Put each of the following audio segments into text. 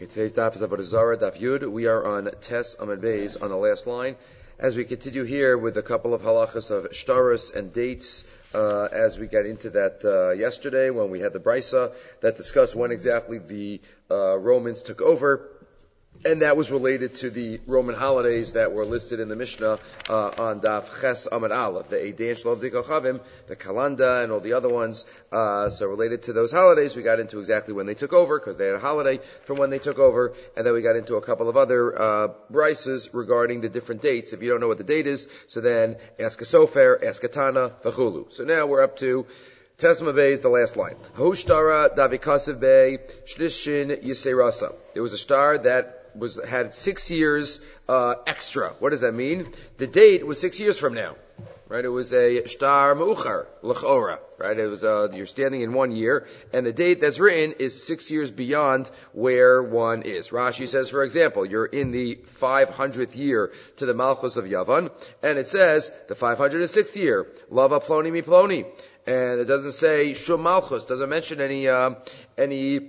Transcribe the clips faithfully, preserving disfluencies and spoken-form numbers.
Okay, today's daf is Avodah Zarah, daf Yud. We are on Tes Amud Beis on the last line. As we continue here with a couple of halachas of shtaros and dates, uh, as we got into that uh, yesterday when we had the brisa that discussed when exactly the uh, Romans took over. And that was related to the Roman holidays that were listed in the Mishnah uh, on Daf Ches Amud Aleph, the Eidein Shel Avdei Kochavim, the Kalanda, and all the other ones. Uh, so related to those holidays, we got into exactly when they took over, because they had a holiday from when they took over, and then we got into a couple of other uh, brises regarding the different dates. If you don't know what the date is, so then ask a Sofer, ask a Tana, v'chulu. So now we're up to Tesma Bey is the last line. Hushtara Davikasev Bey Shlishin Yiserasa. There was a star that was had six years uh, extra. What does that mean? The date was six years from now, right? It was a shtar meuchar l'chora, right? It was uh, you're standing in one year, and the date that's written is six years beyond where one is. Rashi says, for example, you're in the five hundredth year to the Malchus of Yavan, and it says the five hundred sixth year, Lava Ploni Mi Ploni, and it doesn't say Shum Malchus, doesn't mention any uh, any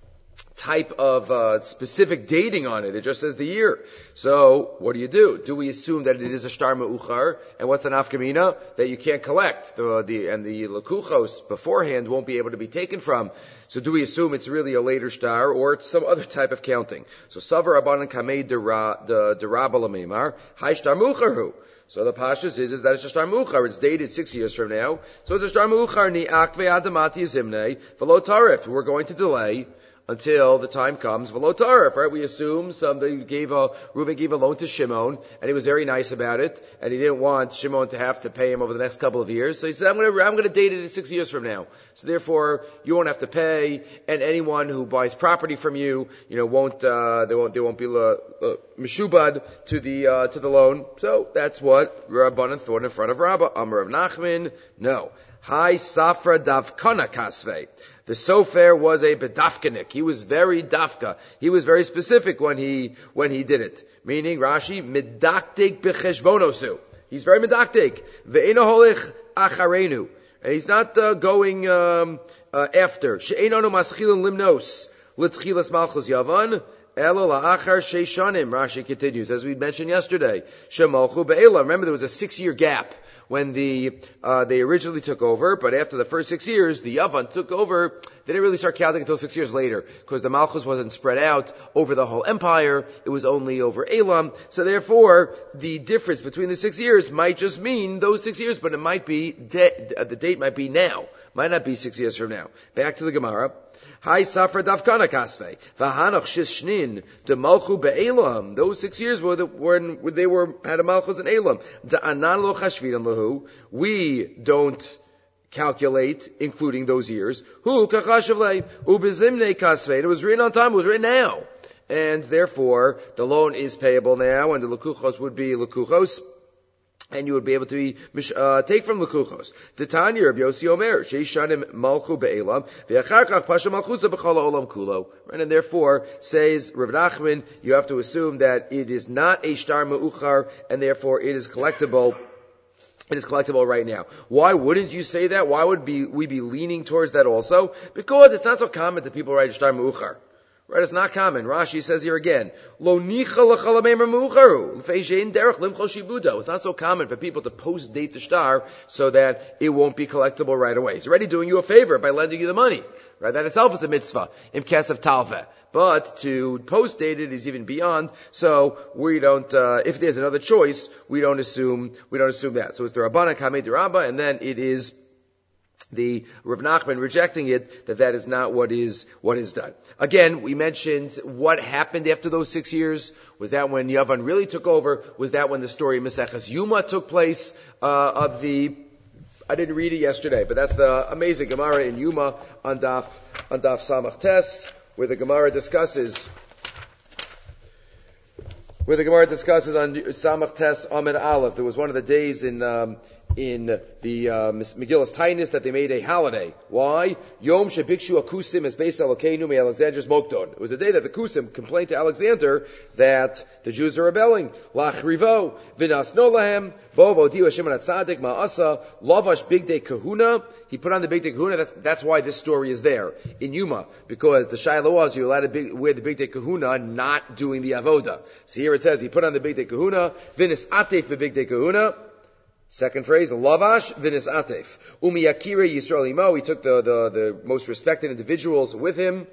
type of uh, specific dating on it. It just says the year. So, what do you do? Do we assume that it is a shtar me'uchar? And what's the nafkamina? That you can't collect. The, the, and the lekuchos beforehand won't be able to be taken from. So do we assume it's really a later shtar, or it's some other type of counting? So, savar abanan kamei derabba lamimar, hai shtar me'ucharhu. So the pashas is, is that it's a shtar me'uchar. It's dated six years from now. So it's a shtar me'uchar ni akve adamati zimne v'lo tarif. We're going to delay until the time comes, v'lo tarif, right? We assume somebody gave a, Reuven gave a loan to Shimon, and he was very nice about it, and he didn't want Shimon to have to pay him over the next couple of years. So he said, I'm going to, I'm going to date it six years from now. So therefore, you won't have to pay, and anyone who buys property from you, you know, won't, uh, they won't, they won't be, uh, uh, meshubad to the, uh, to the loan. So that's what Rabbanan thought in front of Rabbah. Amar of Nachman, no. Hi Safra Davkana Kasvei. The Sofer was a bedafkanik. He was very dafka. He was very specific when he, when he did it. Meaning, Rashi, medaktik b'cheshbonosu. He's very medaktik. Ve'eno holich acharenu. And he's not uh, going um, uh, after. She'enonu maschilin limnos. L'tchilas malchus yavan. Elo la'achar sheishanim. Rashi continues, as we mentioned yesterday. Shemalchu be'ela. Remember, there was a six-year gap when the uh, they originally took over, but after the first six years, the Yavan took over. They didn't really start counting until six years later, because the Malchus wasn't spread out over the whole empire. It was only over Elam. So therefore, the difference between the six years might just mean those six years, but it might be, de- the date might be now. Might not be six years from now. Back to the Gemara. Hi Safra Davkana Kasvei. V'hanach shishnin de malchu be'elam. Those six years were the, when they were had a malchus in Elam. Da'anan lo chashvidan lahu. We don't calculate, including those years. Hu kachashavlei ubezimnei kasvei. It was written on time. It was written now, and therefore the loan is payable now, and the lekuchos would be lekuchos. And you would be able to be, uh, take from Lekuchos. Titania, Rabbi Yossi Omer, Sheishanim Malchu Be'elam, Ve'acharkach Pasha Malchuza B'chala Olam Kulo. Right, and therefore, says Rav Nachman, you have to assume that it is not a shtar me'uchar, and therefore it is collectible. It is collectible right now. Why wouldn't you say that? Why would be, we be leaning towards that also? Because it's not so common that people write shtar me'uchar. Right, it's not common. Rashi says here again, Lo nicha l'chalamemer mu'ucharu, l'feishein derech limchol shibudo. It's not so common for people to post-date the shtar so that it won't be collectible right away. He's already doing you a favor by lending you the money. Right, that itself is a mitzvah, im kesef talveh. But to post-date it is even beyond, so we don't, uh, if there's another choice, we don't assume, we don't assume that. So it's the Rabbana Kamei Derabba, and then it is the Rav Nachman rejecting it, that that is not what is, what is done. Again, we mentioned what happened after those six years. Was that when Yavan really took over? Was that when the story of Maseches Yuma took place, uh, of the, I didn't read it yesterday, but that's the amazing Gemara in Yuma on Daf, on Daf Samach Tes, where the Gemara discusses, where the Gemara discusses on Samach Tes Amid Aleph. There was one of the days in, um, in the uh, Megillus Tainis that they made a holiday. Why? Yom shebikshu akusim es beis Elokeinu me Alexander's mokdon. It was the day that the Kusim complained to Alexander that the Jews are rebelling. Lachrivo v'nas nolahem bo v'odiu Hashem atzadik ma'asa lavash bigdei kahuna. He put on the bigdei kahuna. That's, that's why this story is there in Yuma, because the Shiloh was you're allowed to big, wear the bigdei kahuna, not doing the avoda. So here it says he put on the bigdei kahuna v'nis atef b'bigdei kahuna. Second phrase, lavash v'nis atef. Umi yakire Yisrael imo. He took the, the, the most respected individuals with him.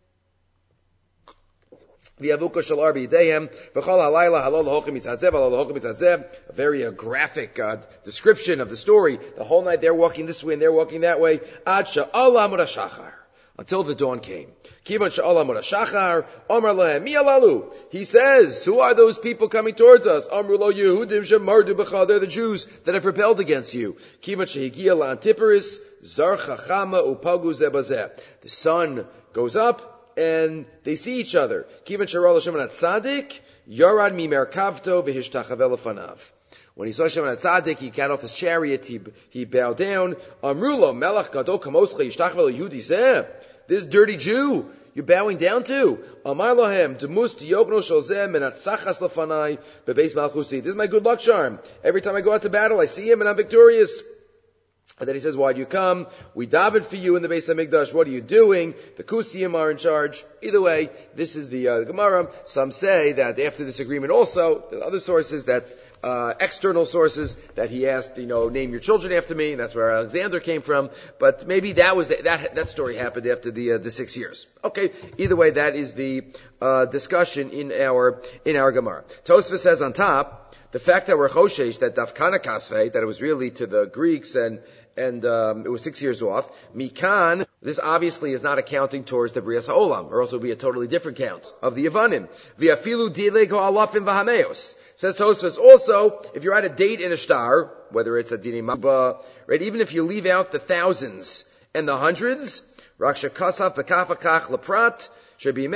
V'yavuka shel arbi yidehem. V'chol halayla halol lahochim mitzadzev, halol lahochim mitzadzev. A very uh, graphic uh, description of the story. The whole night they're walking this way and they're walking that way. Ad sha'ala mud hashachar. Until the dawn came. Kivan sha'ala mud hashachar. Amar lehem mi alalu. He says, who are those people coming towards us? Amru lo Yehudim shemardu b'cha. They're the Jews that have rebelled against you. Kivan shehigia la'antiparis. Zar chachama upagu zebazeh. The sun goes up and they see each other. Kivan she'ra l'Shem atzadik. Yarad mi merkavto v'hishtachavel lefanav. When he saw Shimon HaTzadik, he got off his chariot, he, he bowed down. Amrulo, melech gadol kamoscha yishtachvel Yehudi zeh. This dirty Jew, you're bowing down to. Amar lohem, demus tiyokno shel zeh menatzachas lefanai bebeis malchusi. This is my good luck charm. Every time I go out to battle, I see him and I'm victorious. And then he says, why do you come? We davened for you in the Beis HaMikdash. What are you doing? The Kusiyim are in charge. Either way, this is the, uh, the Gemara. Some say that after this agreement also, there are other sources that, uh, external sources that he asked, you know, name your children after me. And that's where Alexander came from. But maybe that was, that, that story happened after the, uh, the six years. Okay. Either way, that is the, uh, discussion in our, in our Gemara. Tosfos says on top, the fact that we're Choshesh, that Dafkana Kasvei, that it was really to the Greeks and, and um, it was six years off. Mikan, this obviously is not accounting towards the Brias HaOlam, or else it would be a totally different count of the Yavanim. V'afilu dileg ha'alafim v'hameos. Says Tosfos also, if you're at a date in a star, whether it's a Dini Mabba, right, even if you leave out the thousands and the hundreds, Raksha Kasaf v'kafakach leprat, even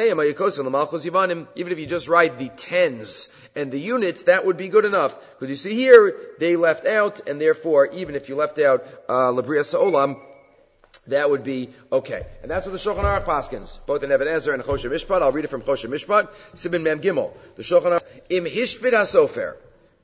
if you just write the tens and the units, that would be good enough. Because you see here, they left out, and therefore, even if you left out Labrias Ha'olam, that would be okay. And that's what the Shulchan Aruch paskins, both in Even Ezer and Choshen Mishpat. I'll read it from Choshen Mishpat. Sibin Mem Gimel. The Shulchan Aruch, Im Hishvid HaSofer.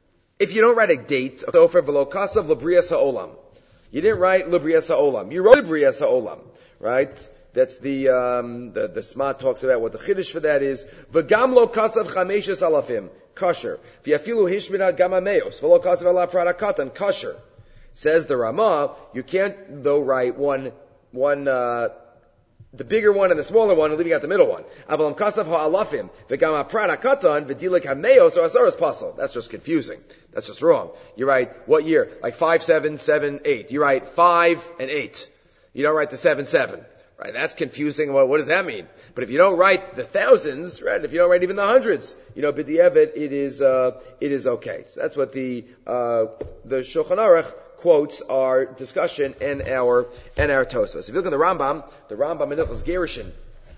If you don't write a date, Sofer v'lo kasav Labrias Ha'olam. You didn't write Labrias Ha'olam. You wrote Labrias Ha'olam, right? That's the, um, the, the Smat talks about what the Chiddush for that is. V'gam lo kasav chameshes alafim. Kosher. V'yafilu hishmina gamameos. V'lo kasav ala pradakatan. Kosher. Says the Ramah, you can't, though, write one, one, uh, the bigger one and the smaller one and leaving out the middle one. Avalam kasav ha'alafim. V'gam pradakatan. V'dilik hameos or asaras pasal. That's just confusing. That's just wrong. You write, what year? Like five, seven, seven, eight. You write five and eight. You don't write the seven, seven. Right, that's confusing. Well, what does that mean? But if you don't write the thousands, right, if you don't write even the hundreds, you know, b'di'evet, it is, uh, it is okay. So that's what the, uh, the Shulchan Aruch quotes our discussion and our, and our Tosfos. If you look at the Rambam, the Rambam in Hilchos Gerushin,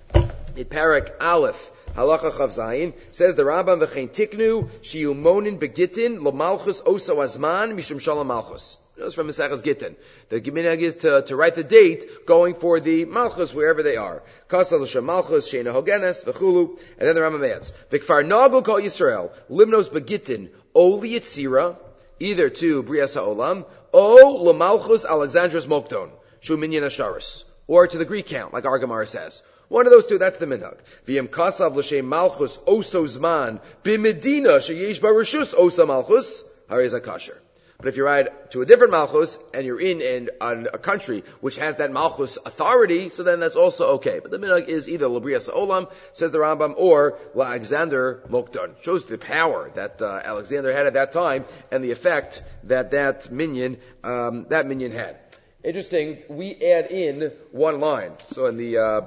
in Parak Aleph, Halacha Chav Zayin, says the Rambam, v'chein tiknu, shiyu monin begitin, l'malchus oso azman, mishum shalom malchus. That's from Maseches Gittin. The Geminag is to, to write the date going for the Malchus wherever they are. Kasal L'Shem Malchus, Sheina Hogenes, V'chulu, and then the Rambam adds, V'kfar Nagu Kol Yisrael, Limnos Begittin, O Liyitzira, either to Brias HaOlam, O L'Malchus Alexandros Mokdon, Shu Minyan Asharis, or to the Greek count, like our Gemara says. One of those two, that's the minhag. V'yem Kasav L'Shem Malchus, Oso Zman, B'Medina, Sheyesh Barushus, Osa Malchus, Harei Zakasher. But if you write to a different Malchus, and you're in, in on a country which has that Malchus authority, so then that's also okay. But the minhag is either Labrias Olam, says the Rambam, or Alexander Mokdon. Shows the power that uh, Alexander had at that time, and the effect that that minion, um, that minion had. Interesting, we add in one line. So in the, uh,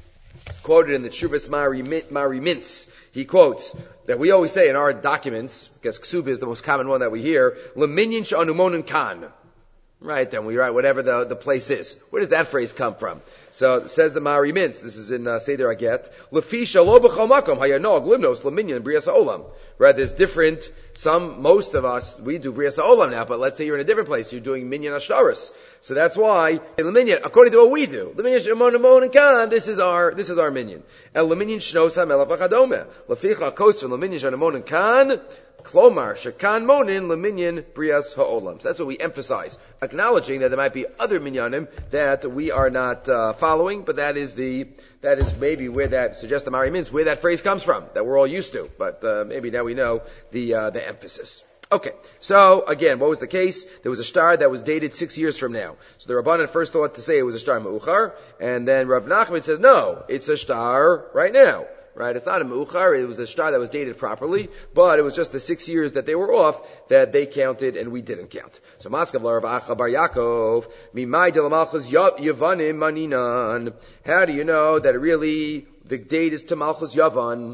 quoted in the Tshuvas Mari, Mari Mintz, he quotes that we always say in our documents, because Ksuba is the most common one that we hear, Leminyan she'anumonin kan. Right, then we write whatever the, the place is. Where does that phrase come from? So it says the Mari Mintz. This is in uh, Seder Aget. Lefisha lo b'chol makom hayanog limnos leminyan brias ha'olam. Right, there's different. Some, most of us, we do brias ha'olam now. But let's say you're in a different place. You're doing minyan ashtaris. So that's why in leminyan, according to what we do, leminyan shemon amon and kan. This is our this is our minyan. El leminyan shnos hamelach v'chadome. Leficha kos from leminyan shenamon and kan. Klomar, Shekan Monin, Leminyan, Brias Ha'olam. So that's what we emphasize, acknowledging that there might be other minyanim that we are not uh, following, but that is the, that is maybe where that, suggests the Mari Mintz, where that phrase comes from, that we're all used to, but uh, maybe now we know the, uh, the emphasis. Okay, so again, what was the case? There was a shtar that was dated six years from now. So the Rabbanan first thought to say it was a shtar ma'uchar, and then Rav Nachman says, no, it's a shtar right now. Right, it's not a meuchar, it was a shtar that was dated properly, but it was just the six years that they were off that they counted and we didn't count. So Maskav Rav Acha Bar Yaakov, Mimai de Malchus Yavanim Maninan. How do you know that really the date is to Malchus Yavan?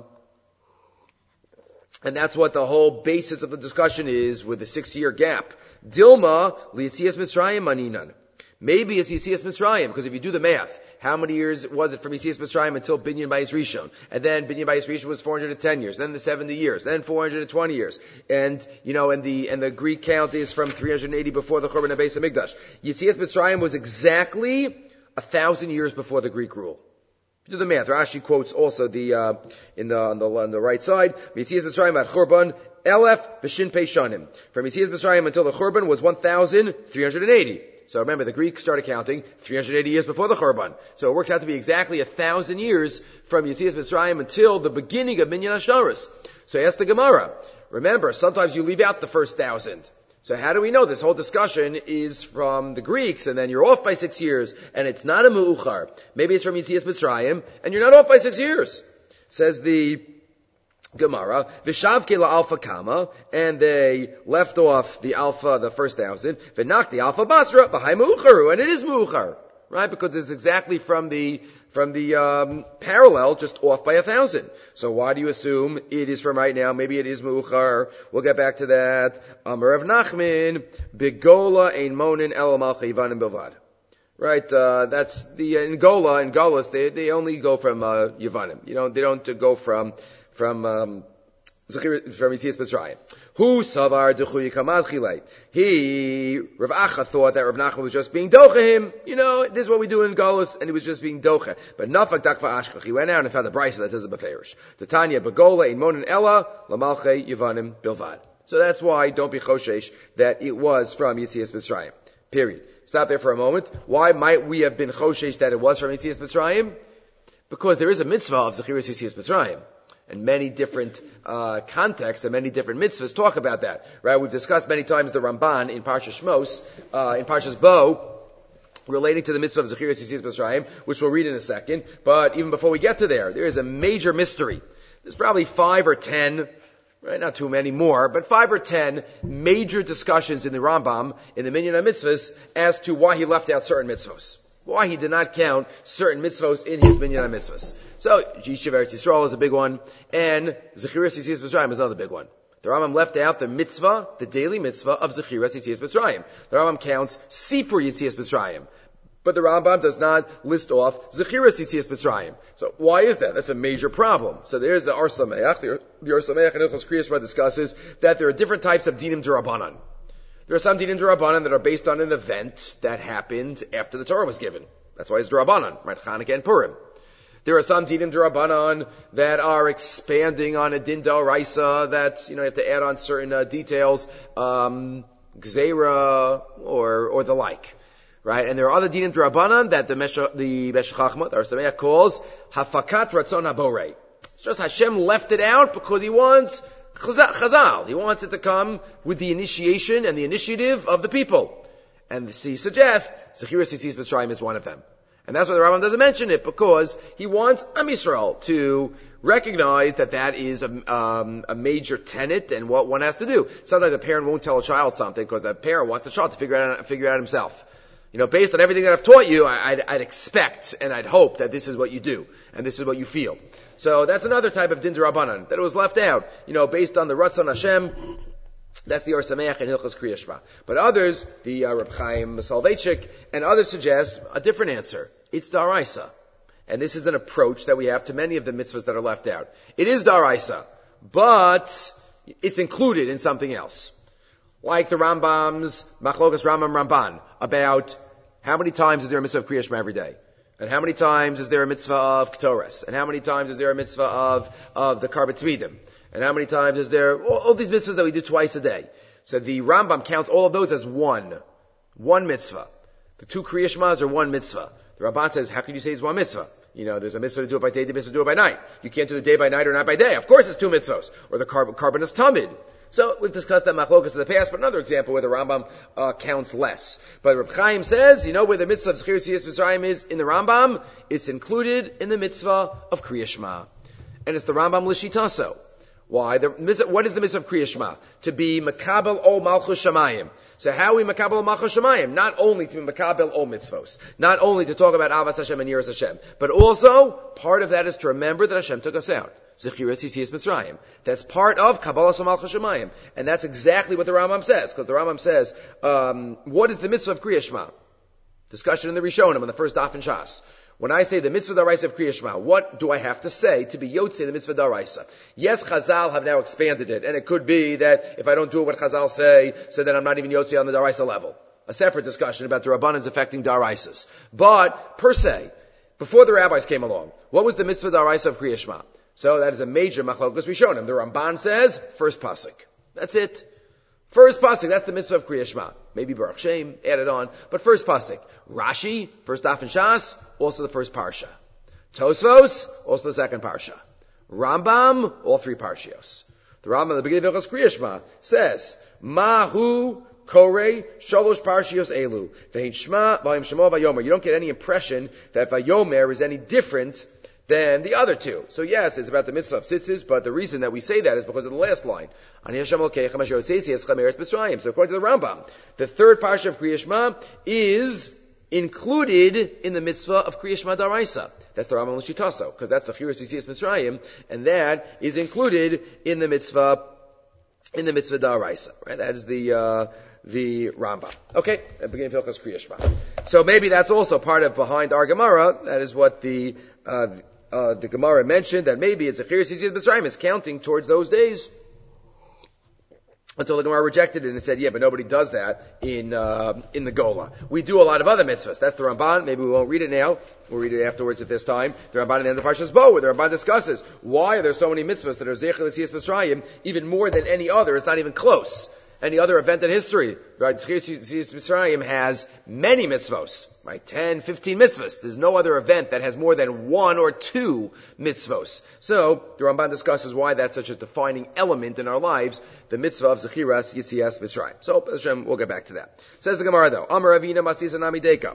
And that's what the whole basis of the discussion is with the six year gap. Dilma Lietzias Mitzrayim Maninan. Maybe it's Yetzias Mitzrayim, because if you do the math, how many years was it from Yetzias Mitzrayim until Binyan Bayis Rishon? And then Binyan Bayis Rishon was four hundred ten years, then the seventy years, then four hundred twenty years. And, you know, and the, and the Greek count is from three hundred eighty before the Churban HaBeis HaMikdash. Yetzias Mitzrayim was exactly a thousand years before the Greek rule. Do the math. Rashi quotes also the, uh, in the, on the, on the right side, Yetzias Mitzrayim at Churban, Elef V'shin Pei Shanim. From Yetzias Mitzrayim until the Churban was one thousand three hundred eighty. So remember, the Greeks started counting three hundred eighty years before the Churban. So it works out to be exactly a thousand years from Yetzias Mitzrayim until the beginning of Minyan HaShtaros. So ask the Gemara. Remember, sometimes you leave out the first thousand. So how do we know this whole discussion is from the Greeks and then you're off by six years and it's not a Mu'uchar? Maybe it's from Yetzias Mitzrayim and you're not off by six years. Says the Gemara, Vishavke la alpha kama, and they left off the alpha, the first thousand, V'nak the alpha basra, B'hai mu'ucharu, and it is mu'uchar, right? Because it's exactly from the, from the, um, parallel, just off by a thousand. So why do you assume it is from right now? Maybe it is mu'uchar. We'll get back to that. Amar Rav Nachman, Bigola ein monin el malchei Yivanim bilvad. Right, uh, that's the, in Gola, in Golas, they, they only go from, uh, Yivanim. You know, they don't go from, from um Zechir from Yetzias Mitzrayim. Who savar dechuy kamad chilei? He Rav Acha thought that Rav Nachman was just being docha him. You know, this is what we do in Golus, and he was just being docha. But nafak dakva ashkach. He went out and found the brisa that says a beferish. The Tanya begola in monin ella lamalchei Yivanim bilvad. So that's why don't be choshesh that it was from Yetzias Mitzrayim. Period. Stop there for a moment. Why might we have been choshesh that it was from Yetzias Mitzrayim? Because there is a mitzvah of Zechiras Yetzias Mitzrayim. And many different uh contexts and many different mitzvahs talk about that, right? We've discussed many times the Ramban in Parshas Shmos, uh in Parshas Bo, relating to the mitzvah of Zechiras Yetzias Mitzrayim, which we'll read in a second. But even before we get to there, there is a major mystery. There's probably five or ten, right? Not too many more, but five or ten major discussions in the Rambam, in the Minyan HaMitzvahs, as to why he left out certain mitzvahs. Why he did not count certain mitzvahs in his Minyan HaMitzvahs. So, Yishuv Eretz Yisrael is a big one, and Zechiras Yetzias Mitzrayim is another big one. The Rambam left out the mitzvah, the daily mitzvah of Zechiras Yetzias Mitzrayim. The Rambam counts Sipur Yetzias Mitzrayim. But the Rambam does not list off Zechiras Yetzias Mitzrayim. So why is that? That's a major problem. So there's the Ar Sameach. The, the Ar Sameach in Ilchos Kriyas Shema discusses that there are different types of dinim d'Rabbanan. There are some dinim d'Rabbanan that are based on an event that happened after the Torah was given. That's why it's d'Rabbanan, right? Chanukah and Purim. There are some dinim d'Rabbanan that are expanding on a din d'oraisa that, you know, you have to add on certain uh, details, um, gzeira or, or the like. Right? And there are other dinim d'Rabbanan that the Meshach, the Meshech Chachma, the Ar Sameach calls hafakat ratzon haborei. It's just Hashem left it out because he wants chazal. He wants it to come with the initiation and the initiative of the people. And he suggests Zechiras Yetzias Mitzrayim is one of them. And that's why the Rambam doesn't mention it, because he wants Am Yisrael to recognize that that is a, um, a major tenet and what one has to do. Sometimes a parent won't tell a child something because the parent wants the child to figure it out, figure it out himself. You know, based on everything that I've taught you, I, I'd, I'd expect and I'd hope that this is what you do and this is what you feel. So that's another type of din d'Rabbanan that it was left out. You know, based on the Ratzon Hashem, That's the Or Sameach and Hilchos Kriya Shema. But others, the uh, Reb Chaim Soloveitchik, and others suggest a different answer. It's Daraisa. And this is an approach that we have to many of the mitzvahs that are left out. It is Daraisa, but it's included in something else. Like the Rambam's Machlokas Rambam Ramban about how many times is there a mitzvah of Kriya Shema every day? And how many times is there a mitzvah of Ketores? And how many times is there a mitzvah of, of the Karbat Tzmidim? And how many times is there, all, all these mitzvahs that we do twice a day. So the Rambam counts all of those as one. One mitzvah. The two Kriya Shmas are one mitzvah. The Ramban says, how can you say it's one mitzvah? You know, there's a mitzvah to do it by day, the mitzvah to do it by night. You can't do the day by night or night by day. Of course it's two mitzvahs. Or the carbon is tamid. So we've discussed that machlokas in the past, but another example where the Rambam uh, counts less. But Reb Chaim says, you know where the mitzvah of Zechirus Yis Mitzrayim is in the Rambam? It's included in the mitzvah of Kriya Shema. And it's the Rambam L'shitaso. Why? The, what is the mitzvah of Kriya Shema? To be makabel o malchus shamayim. So how are we makabel o malchus shamayim? Not only to be makabel o mitzvos, not only to talk about avas Hashem and yiras Hashem, but also part of that is to remember that Hashem took us out. Zechiras Yitzias Mitzrayim. That's part of kabbalas o malchus shamayim, and that's exactly what the Rambam says. Because the Rambam says, um, what is the mitzvah of Kriya Shema? Discussion in the Rishonim on the first daf in Shas. When I say the mitzvah daraisa of Kriya Shema, what do I have to say to be yotze the mitzvah daraisa? Yes, Chazal have now expanded it, and it could be that if I don't do what Chazal say, so then I'm not even yotze on the daraisa level. A separate discussion about the Rabbanans affecting daraisas. But, per se, before the rabbis came along, what was the mitzvah daraisa of Kriya Shema? So that is a major machlokas Rishonim. The Ramban says, first pasuk. That's it. First pasuk, that's the mitzvah of Kriya Shema. Maybe Baruch Shem, add it on. But first pasuk. Rashi, first daf in Shas, also the first parsha. Tosfos, also the second parsha. Rambam, all three parshios. The Rambam, at the beginning of Hilchos Kriya Shema, says, Mahu Korei Shalosh Parshios Elu. Ve'hin Shema, Vayim Shemo, Vayomer. You don't get any impression that Vayomer is any different than the other two. So yes, it's about the mitzvah of tzitzis, but the reason that we say that is because of the last line. So according to the Rambam, the third parsha of Kriya Shema is included in the mitzvah of Kriya Shema Daraisa. That's the Rambam L'shitaso, because that's the Zechiras Yitzias Mitzrayim, and that is included in the mitzvah, in the mitzvah Daraisa. Right? That is the, uh, the Rambam. Okay? At the beginning of Hilchos Kriya Shema. So maybe that's also part of behind our Gemara. That is what the, uh, uh, the Gemara mentioned, that maybe it's Zechiras Yitzias Mitzrayim. It's counting towards those days. Until the Gemara rejected it and said, yeah, but nobody does that in uh, in the Gola. We do a lot of other mitzvahs. That's the Ramban. Maybe we won't read it now. We'll read it afterwards at this time. The Ramban in the end of Parshas Bo, where the Ramban discusses why are there so many mitzvahs that are Zecher L'Tzias Mitzrayim, even more than any other. It's not even close. Any other event in history, right? Zecher L'Tzias Mitzrayim has many mitzvos, right? ten, fifteen mitzvahs. There's no other event that has more than one or two mitzvos. So, the Ramban discusses why that's such a defining element in our lives, the mitzvah of Zechiras Yitzias Mitzrayim. So, Hashem, we'll get back to that. Says the Gemara though, Amar Ravina Masisa Nami Deka.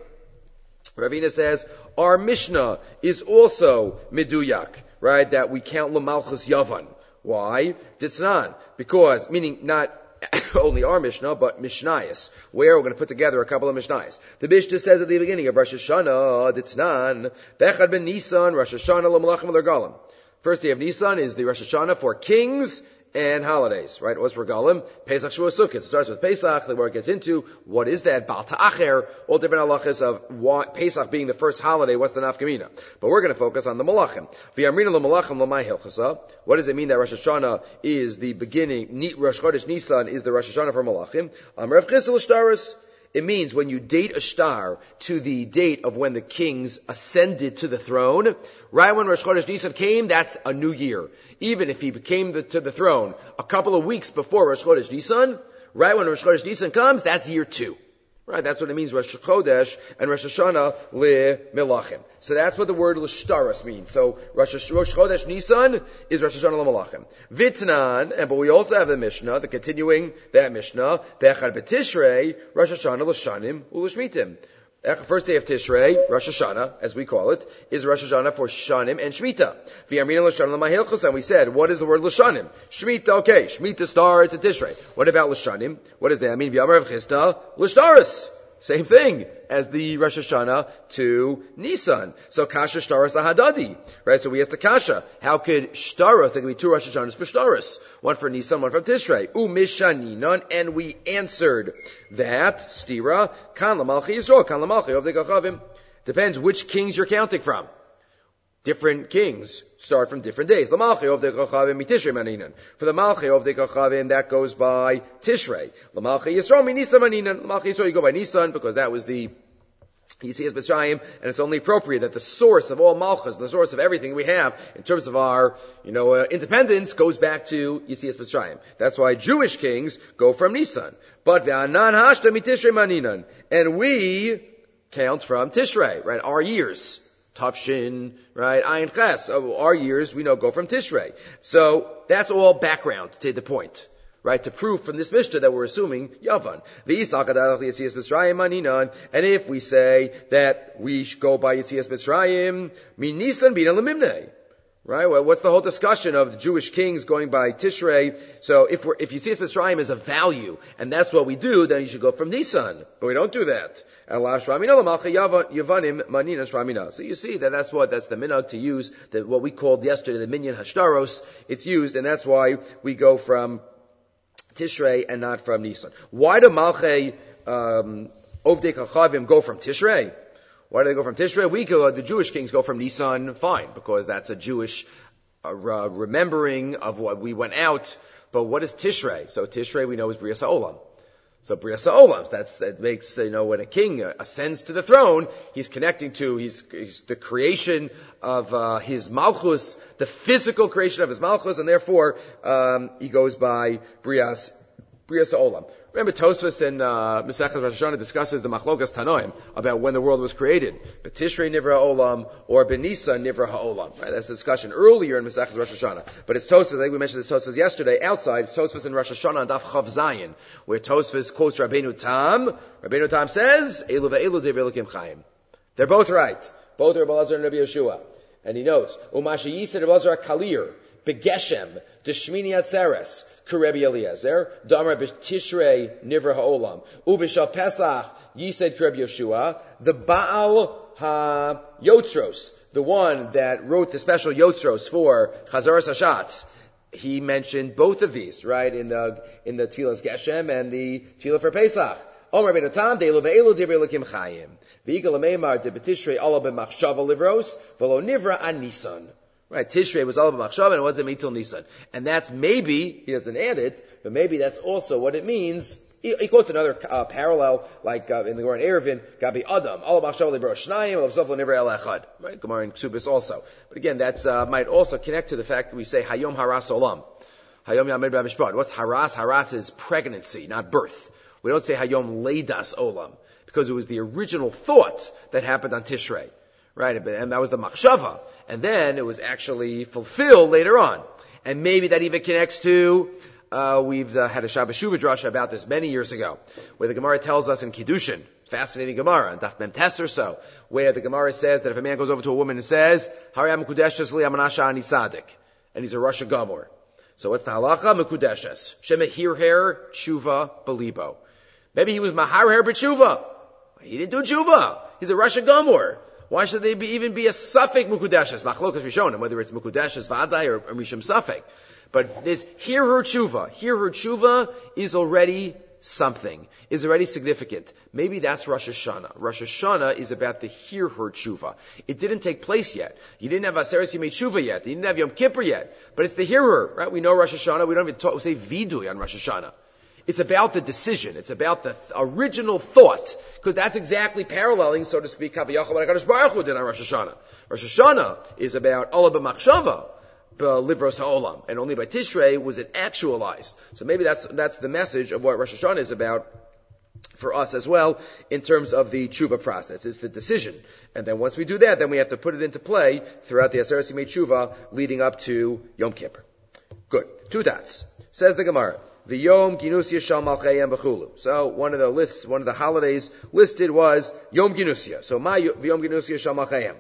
Ravina says, our Mishnah is also Miduyak, right? That we count L'malchus Yavan. Why? Ditznan. Because, meaning not only our Mishnah, but Mishnayos, where we're going to put together a couple of Mishnayos. The Mishnah says at the beginning of Rosh Hashanah, Ditznan, Bechad ben Nisan, Rosh Hashanah l'malachim l'regalim. First day of Nisan is the Rosh Hashanah for kings and holidays, right? What's regalim? Pesach, Shavuot, Sukkot. It starts with Pesach, the where it gets into what is that? Bal Ta'acher, all different halachas of what, Pesach being the first holiday, what's the nafkamina? But we're going to focus on the malachim. V'yamrina l'malachim l'may hilchasa. What does it mean that Rosh Hashanah is the beginning, Rosh Chodesh Nisan is the Rosh Hashanah for malachim? Amar Rav Chisda l'shtaros. It means when you date a star to the date of when the kings ascended to the throne, right when Rosh Chodesh Nisan came, that's a new year. Even if he came the, to the throne a couple of weeks before Rosh Chodesh Nisan, right when Rosh Chodesh Nisan comes, that's year two. Right, that's what it means, Rosh Chodesh and Rosh Hashanah le Melachim. So that's what the word l'shtaros means. So Rosh, Rosh Chodesh Nisan is Rosh Hashanah le Melachim. Vitnan, and but we also have the Mishnah, the continuing that Mishnah, Bechad b'Tishrei, Rosh Hashanah l'Shanim u'L'Shmitim. First day of Tishrei, Rosh Hashanah, as we call it, is Rosh Hashanah for Shanim and Shemitah. V'yamrina l'Shanim l'mahilchos, and we said, what is the word l'Shanim? Shemitah, okay, Shemitah starts at Tishrei. What about l'Shanim? What does that mean? V'yamar Rav Chisda l'shtaros. Same thing as the Rosh Hashanah to Nisan. So Kasha Shtaros Ahadadi. Right? So we asked the Kasha, how could Shtaros, there could be two Rosh Hashanahs for Shtaros. One for Nisan, one for Tishrei. Umishaninan, and we answered that, Stira, Kan Lamalchi Yisrael, Kan Lamalchi Ovdei Kachavim. Depends which kings you're counting from. Different kings start from different days. For the Malchi of the Kachavim, that goes by Tishrei. L'Malchi Yisrael mi Nisan maninan. L'Malchi Yisrael, you go by Nisan, because that was the Yitzias Mitzrayim, and it's only appropriate that the source of all Malchus, the source of everything we have in terms of our, you know, uh, independence, goes back to Yitzias Mitzrayim. That's why Jewish kings go from Nisan. But V'anan hashta mi Tishrei maninan, and we count from Tishrei, right? Our years. Tavshin, right? Ayin Ches. Our years, we know, go from Tishrei. So, that's all background to the point. Right? To prove from this Mishnah that we're assuming Yavan. And if we say that we go by Yitzias Mitzrayim, min Nisan bina lemimnei. Right? Well, what's the whole discussion of the Jewish kings going by Tishrei? So if we're, if Yitzias Mitzrayim is a value, and that's what we do, then you should go from Nisan. But we don't do that. So you see that that's what, that's the minhag to use, that what we called yesterday the minyan hashtaros. It's used, and that's why we go from Tishrei and not from Nisan. Why do Malchei, um, Ovdei Kachavim go from Tishrei? Why do they go from Tishrei? We go, the Jewish kings go from Nisan, fine, because that's a Jewish uh, remembering of what we went out. But what is Tishrei? So Tishrei we know is Brias HaOlam. So Brias HaOlam, that's, that makes, you know, when a king ascends to the throne, he's connecting to, he's, he's the creation of, uh, his Malchus, the physical creation of his Malchus, and therefore, um, he goes by Brias, Brias HaOlam. Remember, Tosfos in uh, Masechtas Rosh Hashanah discusses the Machlokas Tanoim about when the world was created. B'Tishrei Nivra Ha'olam or B'Nisan Nivra Ha'olam. Right? That's a discussion earlier in Masechtas Rosh Hashanah. But it's Tosfos, I think we mentioned this Tosfos yesterday, outside. It's Tosfos in Rosh Hashanah on Daf Chav Zayin, where Tosfos quotes Rabbeinu Tam. Rabbeinu Tam says, Elu ve'elu divrei Elokim Chaim. They're both right. Both are Rabbi Elazar and Rabbi Yeshua. And he notes, Umasha Yisad Rabbi Elazar Kalir, Begeshem, Deshmini Atzeres, Kurebi Eliezer, Damar b'Tishrei Nivra Ha'olam, Ubishal Pesach Yised Kurebi Yeshua, the Baal HaYotzros, the one that wrote the special Yotzros for Chazaras Hashatz, he mentioned both of these, right, in the, in the Tfilas Geshem and the Tfilah for Pesach. Omer Rabbeinu Tam, De'elu ve'elu divrei Elokim Chayim. V'yigal ameimar de b'Tishrei ala b'machshava livros, v'lo nivra an Nisan. Right, Tishrei was all about Machshav and it wasn't Mitul Nisan. And that's maybe, he doesn't add it, but maybe that's also what it means. He, he quotes another uh, parallel, like uh, in the Gemara in Eruvin, Gabi Adam, all about Machshav Libro Shnayim, all about Nivra El Echad. Right, Gemara in Ksubis also. But again, that uh, might also connect to the fact that we say Hayom Haras Olam. Hayom Yamed B'Mishpat. What's Haras? Haras is pregnancy, not birth. We don't say Hayom Leidas Olam, because it was the original thought that happened on Tishrei. Right, and that was the machshava. And then it was actually fulfilled later on. And maybe that even connects to, uh, we've uh, had a Shabbos Shuvah drasha about this many years ago, where the Gemara tells us in Kiddushin, fascinating Gemara, in Daf Mem Tes or so, where the Gemara says that if a man goes over to a woman and says, Hariyam Mekudeshes li amanasha ani tzadik, and he's a Rosh Gamor. So what's the halacha? Mekudeshes. Shema hirher tshuva belibo. Maybe he was maharher b'tshuva. He didn't do tshuva. He's a Rosh Gamor. Why should they be, even be a suffix mukudeshes? Machlokas Rishonim, whether it's mukudeshes vadai or, or mishum suffix. But this, hear her tshuva. Hear her tshuva is already something, is already significant. Maybe that's Rosh Hashanah. Rosh Hashanah is about the hear her tshuva. It didn't take place yet. You didn't have Aseres Yimei Tshuva yet. You didn't have Yom Kippur yet. But it's the hear her, right? We know Rosh Hashanah. We don't even talk, we say vidui on Rosh Hashanah. It's about the decision. It's about the th- original thought. Because that's exactly paralleling, so to speak, Kaviyachal Baruch Baruch Hu did on Rosh Hashanah. Rosh Hashanah is about Allah b'machshava, b'livros ha'olam. And only by Tishrei was it actualized. So maybe that's, that's the message of what Rosh Hashanah is about for us as well, in terms of the tshuva process. It's the decision. And then once we do that, then we have to put it into play throughout the Aseres Yimei Tshuva leading up to Yom Kippur. Good. Two dots. Says the Gemara. The Yom Ginusya Shal Malchayim B'chulu. So one of the lists, one of the holidays listed was Yom Ginusya. So my Yom Ginusya Shal Malchayim.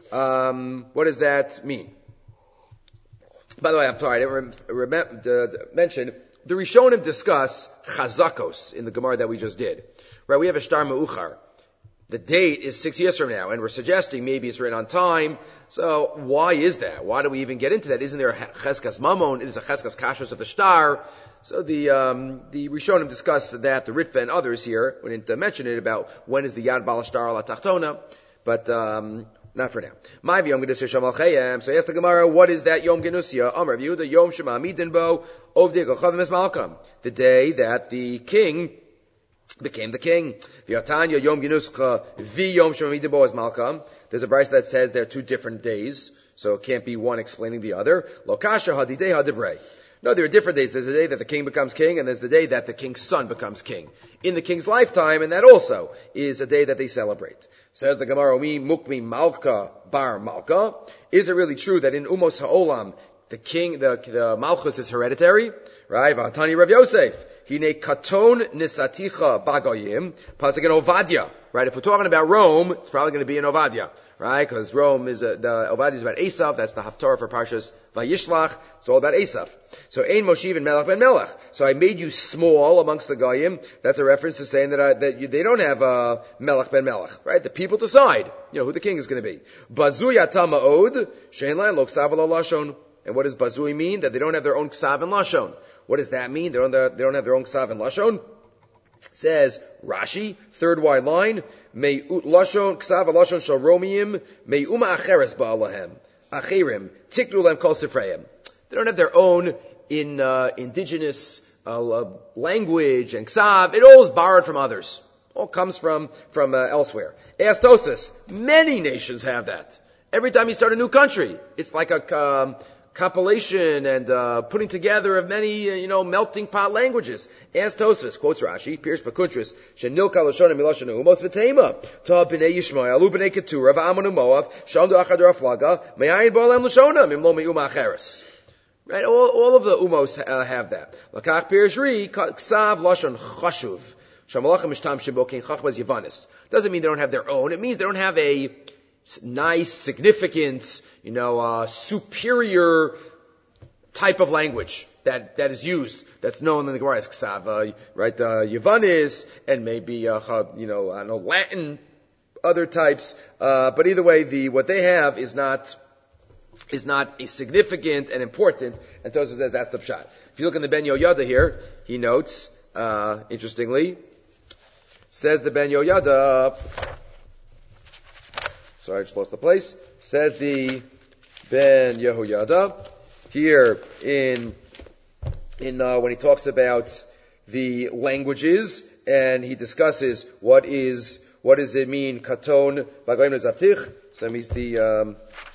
Um, what does that mean? By the way, I'm sorry, I didn't rem- rem- uh, mention the Rishonim discuss chazakos in the Gemara that we just did. Right, we have a shtar meuchar. The date is six years from now, and we're suggesting maybe it's right on time. So why is that? Why do we even get into that? Isn't there a cheskas mamon? Is a cheskas kashrus of the shtar? So the um, the Rishonim discussed that, the Ritva and others here, we didn't mention it, about when is the Yad Bal Shtar ala Tachtona, but um, not for now. My Yom Genusya Shamal Chayim. So ask the Gemara, what is that Yom Genusya? Amar View, the Yom Shema Midin Bo, Ovdi Gochavim Es Malkam. The day that the king became the king. V'yatanya Yom Genuscha Vi Yom Shema Midin Bo Es Malkam. There's a verse that says there are two different days, so it can't be one explaining the other. Lokasha Hadidei Hadibrei. No, there are different days. There's the day that the king becomes king, and there's the day that the king's son becomes king. In the king's lifetime, and that also is a day that they celebrate. Says the Gemara, Omi Mukmi Malka Bar Malka. Is it really true that in Umos Ha'olam, the king, the, the Malchus is hereditary? Right? V'atani Rav Yosef. Hine Katon Nisaticha Bagoyim. Pasuk in Ovadia. Right? If we're talking about Rome, it's probably going to be in Ovadia. Right? Because Rome is, a, the Ovadia is about Esav. That's the Haftarah for Parshas Vayishlach. It's all about Esav. So, Ein Moshiv and Melech ben Melech. So I made you small amongst the Goyim. That's a reference to saying that, I, that you, they don't have, uh, Melech ben Melech. Right? The people decide, you know, who the king is going to be. Bazui atama od, shein lain lo ksav lo lashon. And what does Bazui mean? That they don't have their own ksav and lashon. What does that mean? They don't, they don't have their own ksav and lashon? Says Rashi, third wide line, May ut lashon ksav lashon shel Romiim, May uma acheres ba'alahem, acherim tiknu lem kol sifreim. They don't have their own in uh, indigenous uh, language and ksav. It all is borrowed from others. All comes from from uh, elsewhere. Astosis, many nations have that. Every time you start a new country, it's like a um, compilation and uh, putting together of many, uh, you know, melting pot languages. As Tosfos quotes Rashi, Pirush Bakuntris, Shenilka Lashon Milashon Umos V'Tema, Ta B'nei Yishmael, Alu B'nei Keturah, V'Amon U'Moav, Shaldu Achad Raflaga, Me'ayin B'Olam Lashona, Mimlo Me'uma Acheres. Right, all, all of the Umos uh, have that. Lakach Pirush Ri, Ksav Lashon Chashuv, Shamalachim Mishtam Shimbo King Chachmaz Yavanis. Doesn't mean they don't have their own. It means they don't have a nice, significant, you know, uh, superior type of language that, that is used, that's known in the Gemara as Ksav, uh, right, uh, Yavanis, and maybe, uh, you know, I don't know, Latin, other types, uh, but either way, the, what they have is not, is not a significant and important, and Tosfos says that's the pshat. If you look in the Ben Yoyada here, he notes, uh, interestingly, says the Ben Yoyada, sorry, I just lost the place. Says the Ben Yehoyada here in in uh, when he talks about the languages and he discusses what is what does it mean katon bagoyim lezavtich. So that means the um,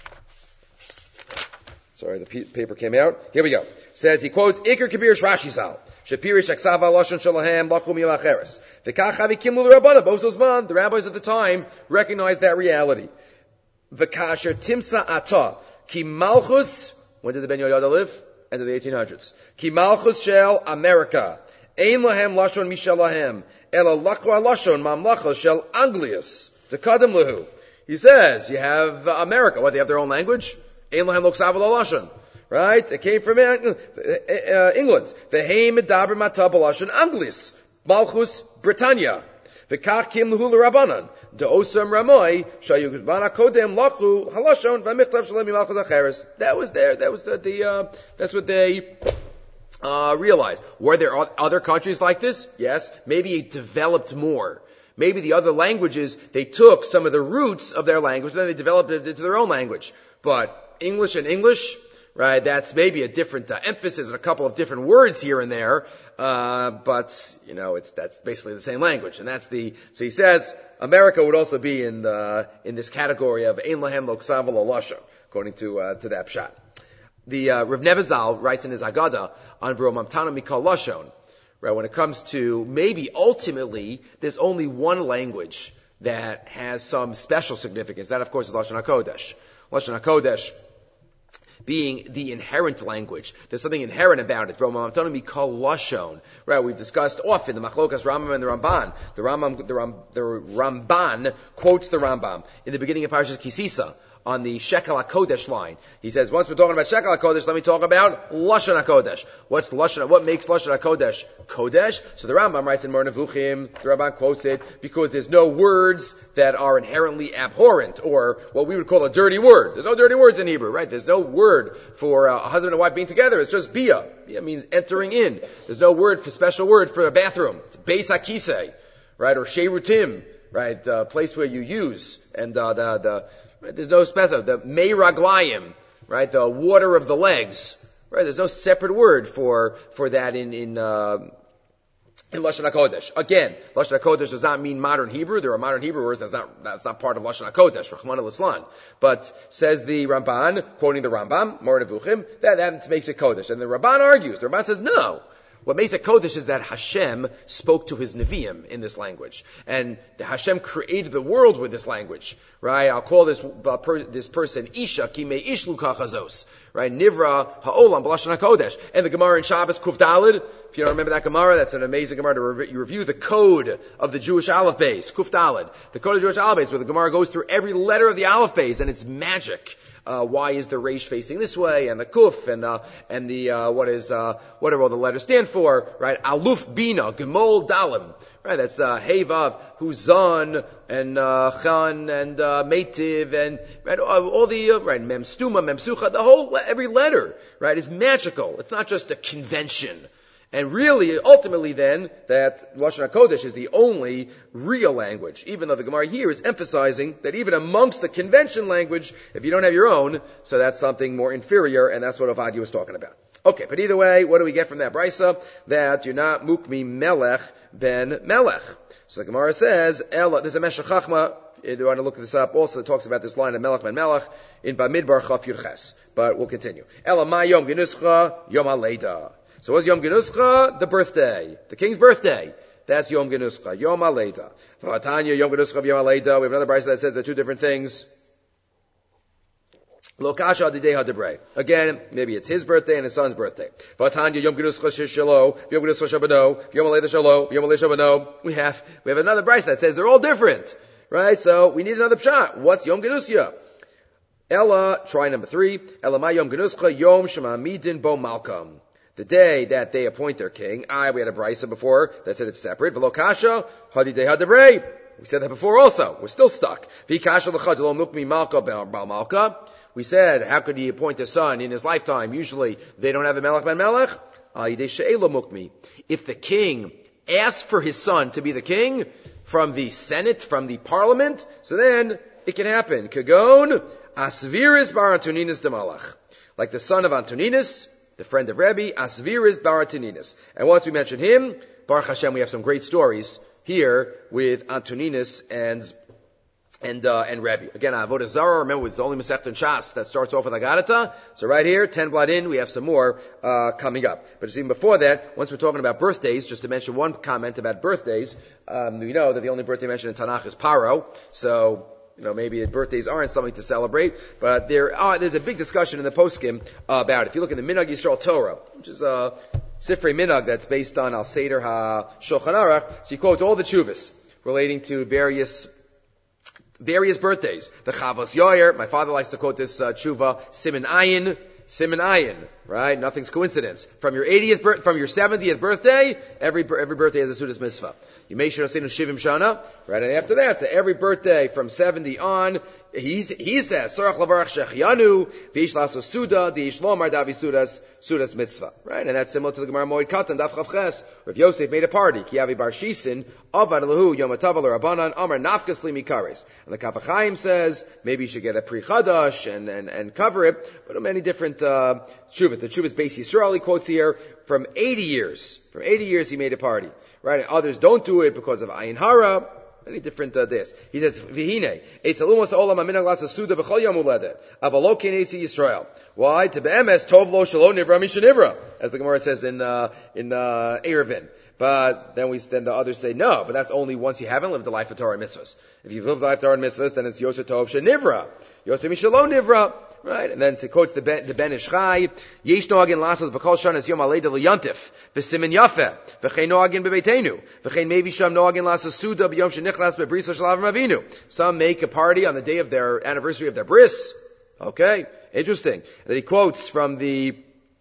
sorry the p- paper came out. Here we go. Says he quotes Iker Kabir Rashi Zal. Shapirish Aksava Lashon Shalahem Lachum Yamacheres. V'kach Havikim L'Rabbana Bososman. The rabbis of the time recognized that reality. V'kasher Timsa Ata Ki Malchus. When did the Ben Yoyada live? End of the eighteen hundreds. Ki Malchus Shel America. Ein Lahem Lashon Mishel Lahem. Ela Lakwa Lashon Mamlacha Shel Anglius. Tekadem Lehu. He says you have uh, America. What, they have their own language? Ein Lahem Loksav Lashon. Right? It came from England. V'hei medaber mata b'lashon Anglis. Malchus Britannia. V'kach kim lehu l'Rabbanan. De'osam ramoi shayugvana kodem lachu halashon v'michtav shalem malchus acheres. That was there. That was the, the uh, that's what they uh, realized. Were there other countries like this? Yes. Maybe it developed more. Maybe the other languages, they took some of the roots of their language, and then they developed it into their own language. But English and English, right, that's maybe a different uh, emphasis and a couple of different words here and there, uh, but, you know, it's, that's basically the same language. And that's the, so he says, America would also be in the, in this category of Ein Lahem Lo Ksav Lo Lashon, according to, uh, to that pshat. The, uh, Rav Nevezal writes in his Agada on V'romamtana Mikol Lashon, right, when it comes to maybe ultimately there's only one language that has some special significance. That, of course, is Lashon HaKodesh. Lashon HaKodesh being the inherent language. There's something inherent about it. Right, we've discussed often the Machlokas Rambam and the Ramban. The Rambam, the, Ram, the Ramban quotes the Rambam in the beginning of Parshas Kisisa on the Shekel HaKodesh line. He says, once we're talking about Shekel HaKodesh, let me talk about Lashon HaKodesh. What's Lashon, what makes Lashon HaKodesh Kodesh? So the Rambam writes in Moreh Nevuchim, the Rambam quotes it, because there's no words that are inherently abhorrent, or what we would call a dirty word. There's no dirty words in Hebrew, right? There's no word for a husband and wife being together. It's just bia. Bia means entering in. There's no word for special word for a bathroom. It's beis hakisei, right? Or sherutim, right? A place where you use. And uh, the, the, right? There's no special, the mei raglayim, right? The water of the legs, right? There's no separate word for, for that in, in, uh, in Lashon HaKodesh. Again, Lashon HaKodesh does not mean modern Hebrew. There are modern Hebrew words that's not, that's not part of Lashon HaKodesh, Rachmana Litzlan. But says the Ramban, quoting the Rambam, Moreh Nevuchim, that, that makes it Kodesh. And the Ramban argues, the Ramban says no. What makes it Kodesh is that Hashem spoke to his Nevi'im in this language. And the Hashem created the world with this language. Right? I'll call this, uh, per, this person Isha, Kimei Ishlu Kachazos. Right? Nivra Ha'olam B'Lashon HaKodesh. And the Gemara in Shabbos Kuf Daled. If you don't remember that Gemara, that's an amazing Gemara to re- you review the code of the Jewish Aleph Beis, Kuf Daled. The code of the Jewish Aleph Beis, where the Gemara goes through every letter of the Aleph Beis, and it's magic. Uh, why is the Reish facing this way, and the Kuf, and the, and the, uh, what is, uh, whatever all the letters stand for, right? Aluf Bina, Gemol Dalim, right? That's, uh, Hey Vav, Huzan, and, uh, Chan, and, uh, Meitiv, and, right? All, all the, uh, right? Mem Stuma, Mem Sucha, the whole, every letter, right? Is magical. It's not just a convention. And really, ultimately then, that Lashon HaKodesh is the only real language, even though the Gemara here is emphasizing that even amongst the convention language, if you don't have your own, so that's something more inferior, and that's what Ovadia was talking about. Okay, but either way, what do we get from that brisa? That you're not mukmi melech ben melech. So the Gemara says, Ella, there's a Meshech Chachma, if you want to look this up, also it talks about this line of melech ben melech in Bamidbar Chaf Yud Ches. But we'll continue. Ella ma yom genuscha yom aleida. So what's Yom Genuscha? The birthday. The king's birthday. That's Yom Genuscha. Yom HaLeida. V'atanya Yom Genuscha Yom HaLeida. We have another brisa that says they're two different things. Lo kasha adidei hadebrei. Again, maybe it's his birthday and his son's birthday. V'atanya Yom Genuscha shelo. Yom Genuscha shabano. Yom HaLeida shelo. Yom HaLeida shabano. We have, we have another brisa that says they're all different. Right? So we need another pshat. What's Yom Genuscha? Ella, try number three. Ella ma Yom Genuscha Yom Shemamidin Bo Malkam. The day that they appoint their king. I, we had a brisa before that said it's separate. V'lo kasha, hadidei hadebrei. We said that before also. We're still stuck. V'kasha l'chad lo mukmi malka b'al malka. We said, how could he appoint a son in his lifetime? Usually, they don't have a melech ben melech. Hadidei she'elo mukmi. If the king asks for his son to be the king from the Senate, from the parliament, so then it can happen. Kagon, asviris bar Antoninus de malach. Like the son of Antoninus, the friend of Rebbe, Asviris Baratininis. And once we mention him, Baruch Hashem, we have some great stories here with Antoninus and and uh, and Rebbe. Again, Avodah Zarah, remember, it's the only Masechta in Shas that starts off with Agadata. So right here, ten blot in, we have some more uh coming up. But just even before that, once we're talking about birthdays, just to mention one comment about birthdays, um, we know that the only birthday mentioned in Tanakh is Paro. So you know, maybe birthdays aren't something to celebrate, but there are, there's a big discussion in the poskim uh, about it. If you look in the Minhag Yisrael Torah, which is a Sifrei Minhag that's based on Al Seder Ha Shulchan Aruch, so he quotes all the tshuvas relating to various various birthdays. The Chavos Yoyer, my father likes to quote this uh, tshuva, Siman Ayin, Siman Ayin, right? Nothing's coincidence. From your eightieth, bir- from your seventieth birthday, every every birthday has a Sudas Mitzvah. You make sure to say no Shivim Shana, right? And after that, so every birthday from seventy on, he's, he says, Sorach Lavarach Shechianu, V'ish Laso Suda, Di'ish Lomar Davi Sudas, Sudas Mitzvah, right? And that's similar to the Gemara Moed Katan, Daf Chav Ches, Rav Yosef made a party, Kiavi Bar Shisin, Avad Lahu, Yom Atav Rabbanan, Amar Nafkas Li Mikaris. And the Kaf HaChaim says, maybe you should get a Pri Chadash and, and, and cover it, but many different, uh, Shuvah. The Shuvah's Beis Yisrael, he quotes here, from eighty years. From eighty years he made a party. Right? And others don't do it because of Ayin Hara. Many different, uh, this. He says, Vihine, Eitz Alumos Olam Aminag Lasa Suda B'chol Yom Uledet. Avalo Ken Eitz Yisrael. Why? To Be'emes Tov Lo Shalo Nivra Mishanivra. As the Gemara says in, uh, in, uh, Erevin. But then we, then the others say, no, but that's only once you haven't lived a life of Torah and Mitzvahs. If you've lived a life of Torah and Mitzvahs, then it's Yosef Tov Shenivra. Yosef Mishalo Nivra. right? And then he quotes the Ben, the Ben Ish Chai, Yesh noagin lasos b'kol shanas yom aleida liyantif, v'simin yafeh, v'chein noagin bebeitenu, v'chein maybe sham noagin lasos suda b'yom shenichnas bebrisa shel Avram Avinu. Some make a party on the day of their anniversary of their bris. Okay, interesting. And then he quotes from the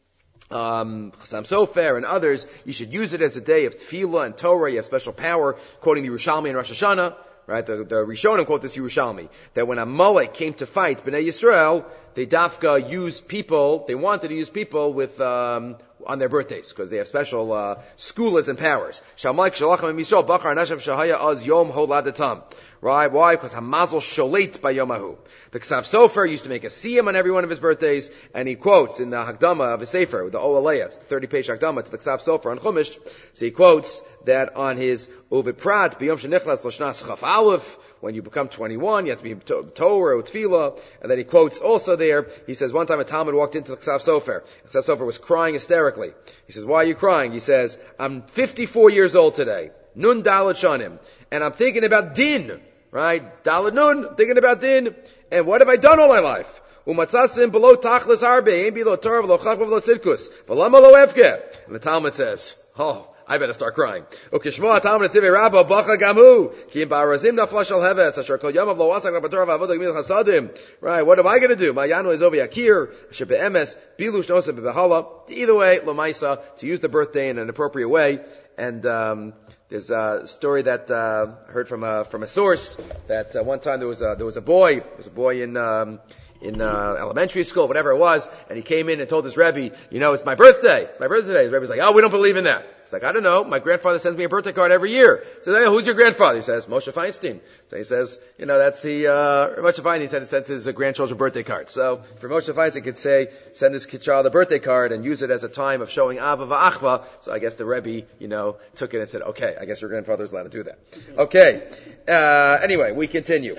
Um, Chassam Sofer and others, you should use it as a day of tefillah and Torah. You have special power, quoting the Yerushalmi and Rosh Hashanah, right? The, the Rishonim quote this Yerushalmi, that when Amalek came to fight Bnei Yisrael, they dafka used people, they wanted to use people with, um, on their birthdays, because they have special, uh, skulas and powers. Shamalek shalachem Yisrael, bachar nashav shahaya az yom holadatam. Right? Why? Because Hamazal sholet by Yomahu. The Ksav Sofer used to make a siyam on every one of his birthdays, and he quotes in the Hagdama of his Sefer, the Oaleas, thirty-page Hagdama to the Ksav Sofer on Chumash, so he quotes that on his Uviprat, B'yom shenichnas l'shnas chaf aleph, when you become twenty-one, you have to be Torah or Tefillah, and then he quotes also there, he says, one time a Talmud walked into the Ksav Sofer. The Ksav Sofer was crying hysterically. He says, why are you crying? He says, I'm fifty-four years old today, Nun Dalet Shanim, and I'm thinking about Din. Right? Dalad Nun, thinking about Din. And what have I done all my life? Umatzasim below tachlis harbe, ain't below Torah, below chachma, below tzidkus. V'lama lo evke. And the Talmud says, oh, I better start crying. Ukishmo ha-Talmud tivei rabba, bacha gamu. Ki im ba'arazim nafla shal heves, asher kol yamav lo wasak la-b'torah v'avodah g'mil chasadim. Right? What am I going to do? Ma'yanu is over yakir, asher be'emes, bilush nosa be'behala. Either way, l'maisa, to use the birthday in an appropriate way. And, um, there's a story that uh, I heard from a from a source that uh, one time there was a there was a boy there was a boy in um, in uh, elementary school, whatever it was, and he came in and told his Rebbe, you know, it's my birthday, it's my birthday today. His Rebbe's like, oh, we don't believe in that. He's like, I don't know, my grandfather sends me a birthday card every year. He says, hey, who's your grandfather? He says, Moshe Feinstein. So he says, you know, that's the uh, Moshe Feinstein. He said he sends his uh, grandchildren birthday card. So for Moshe Feinstein, he could say, send his child a birthday card and use it as a time of showing Ava v'Achva. So I guess the Rebbe, you know, took it and said, okay, I guess your grandfather's allowed to do that. Okay. Uh, anyway, we continue.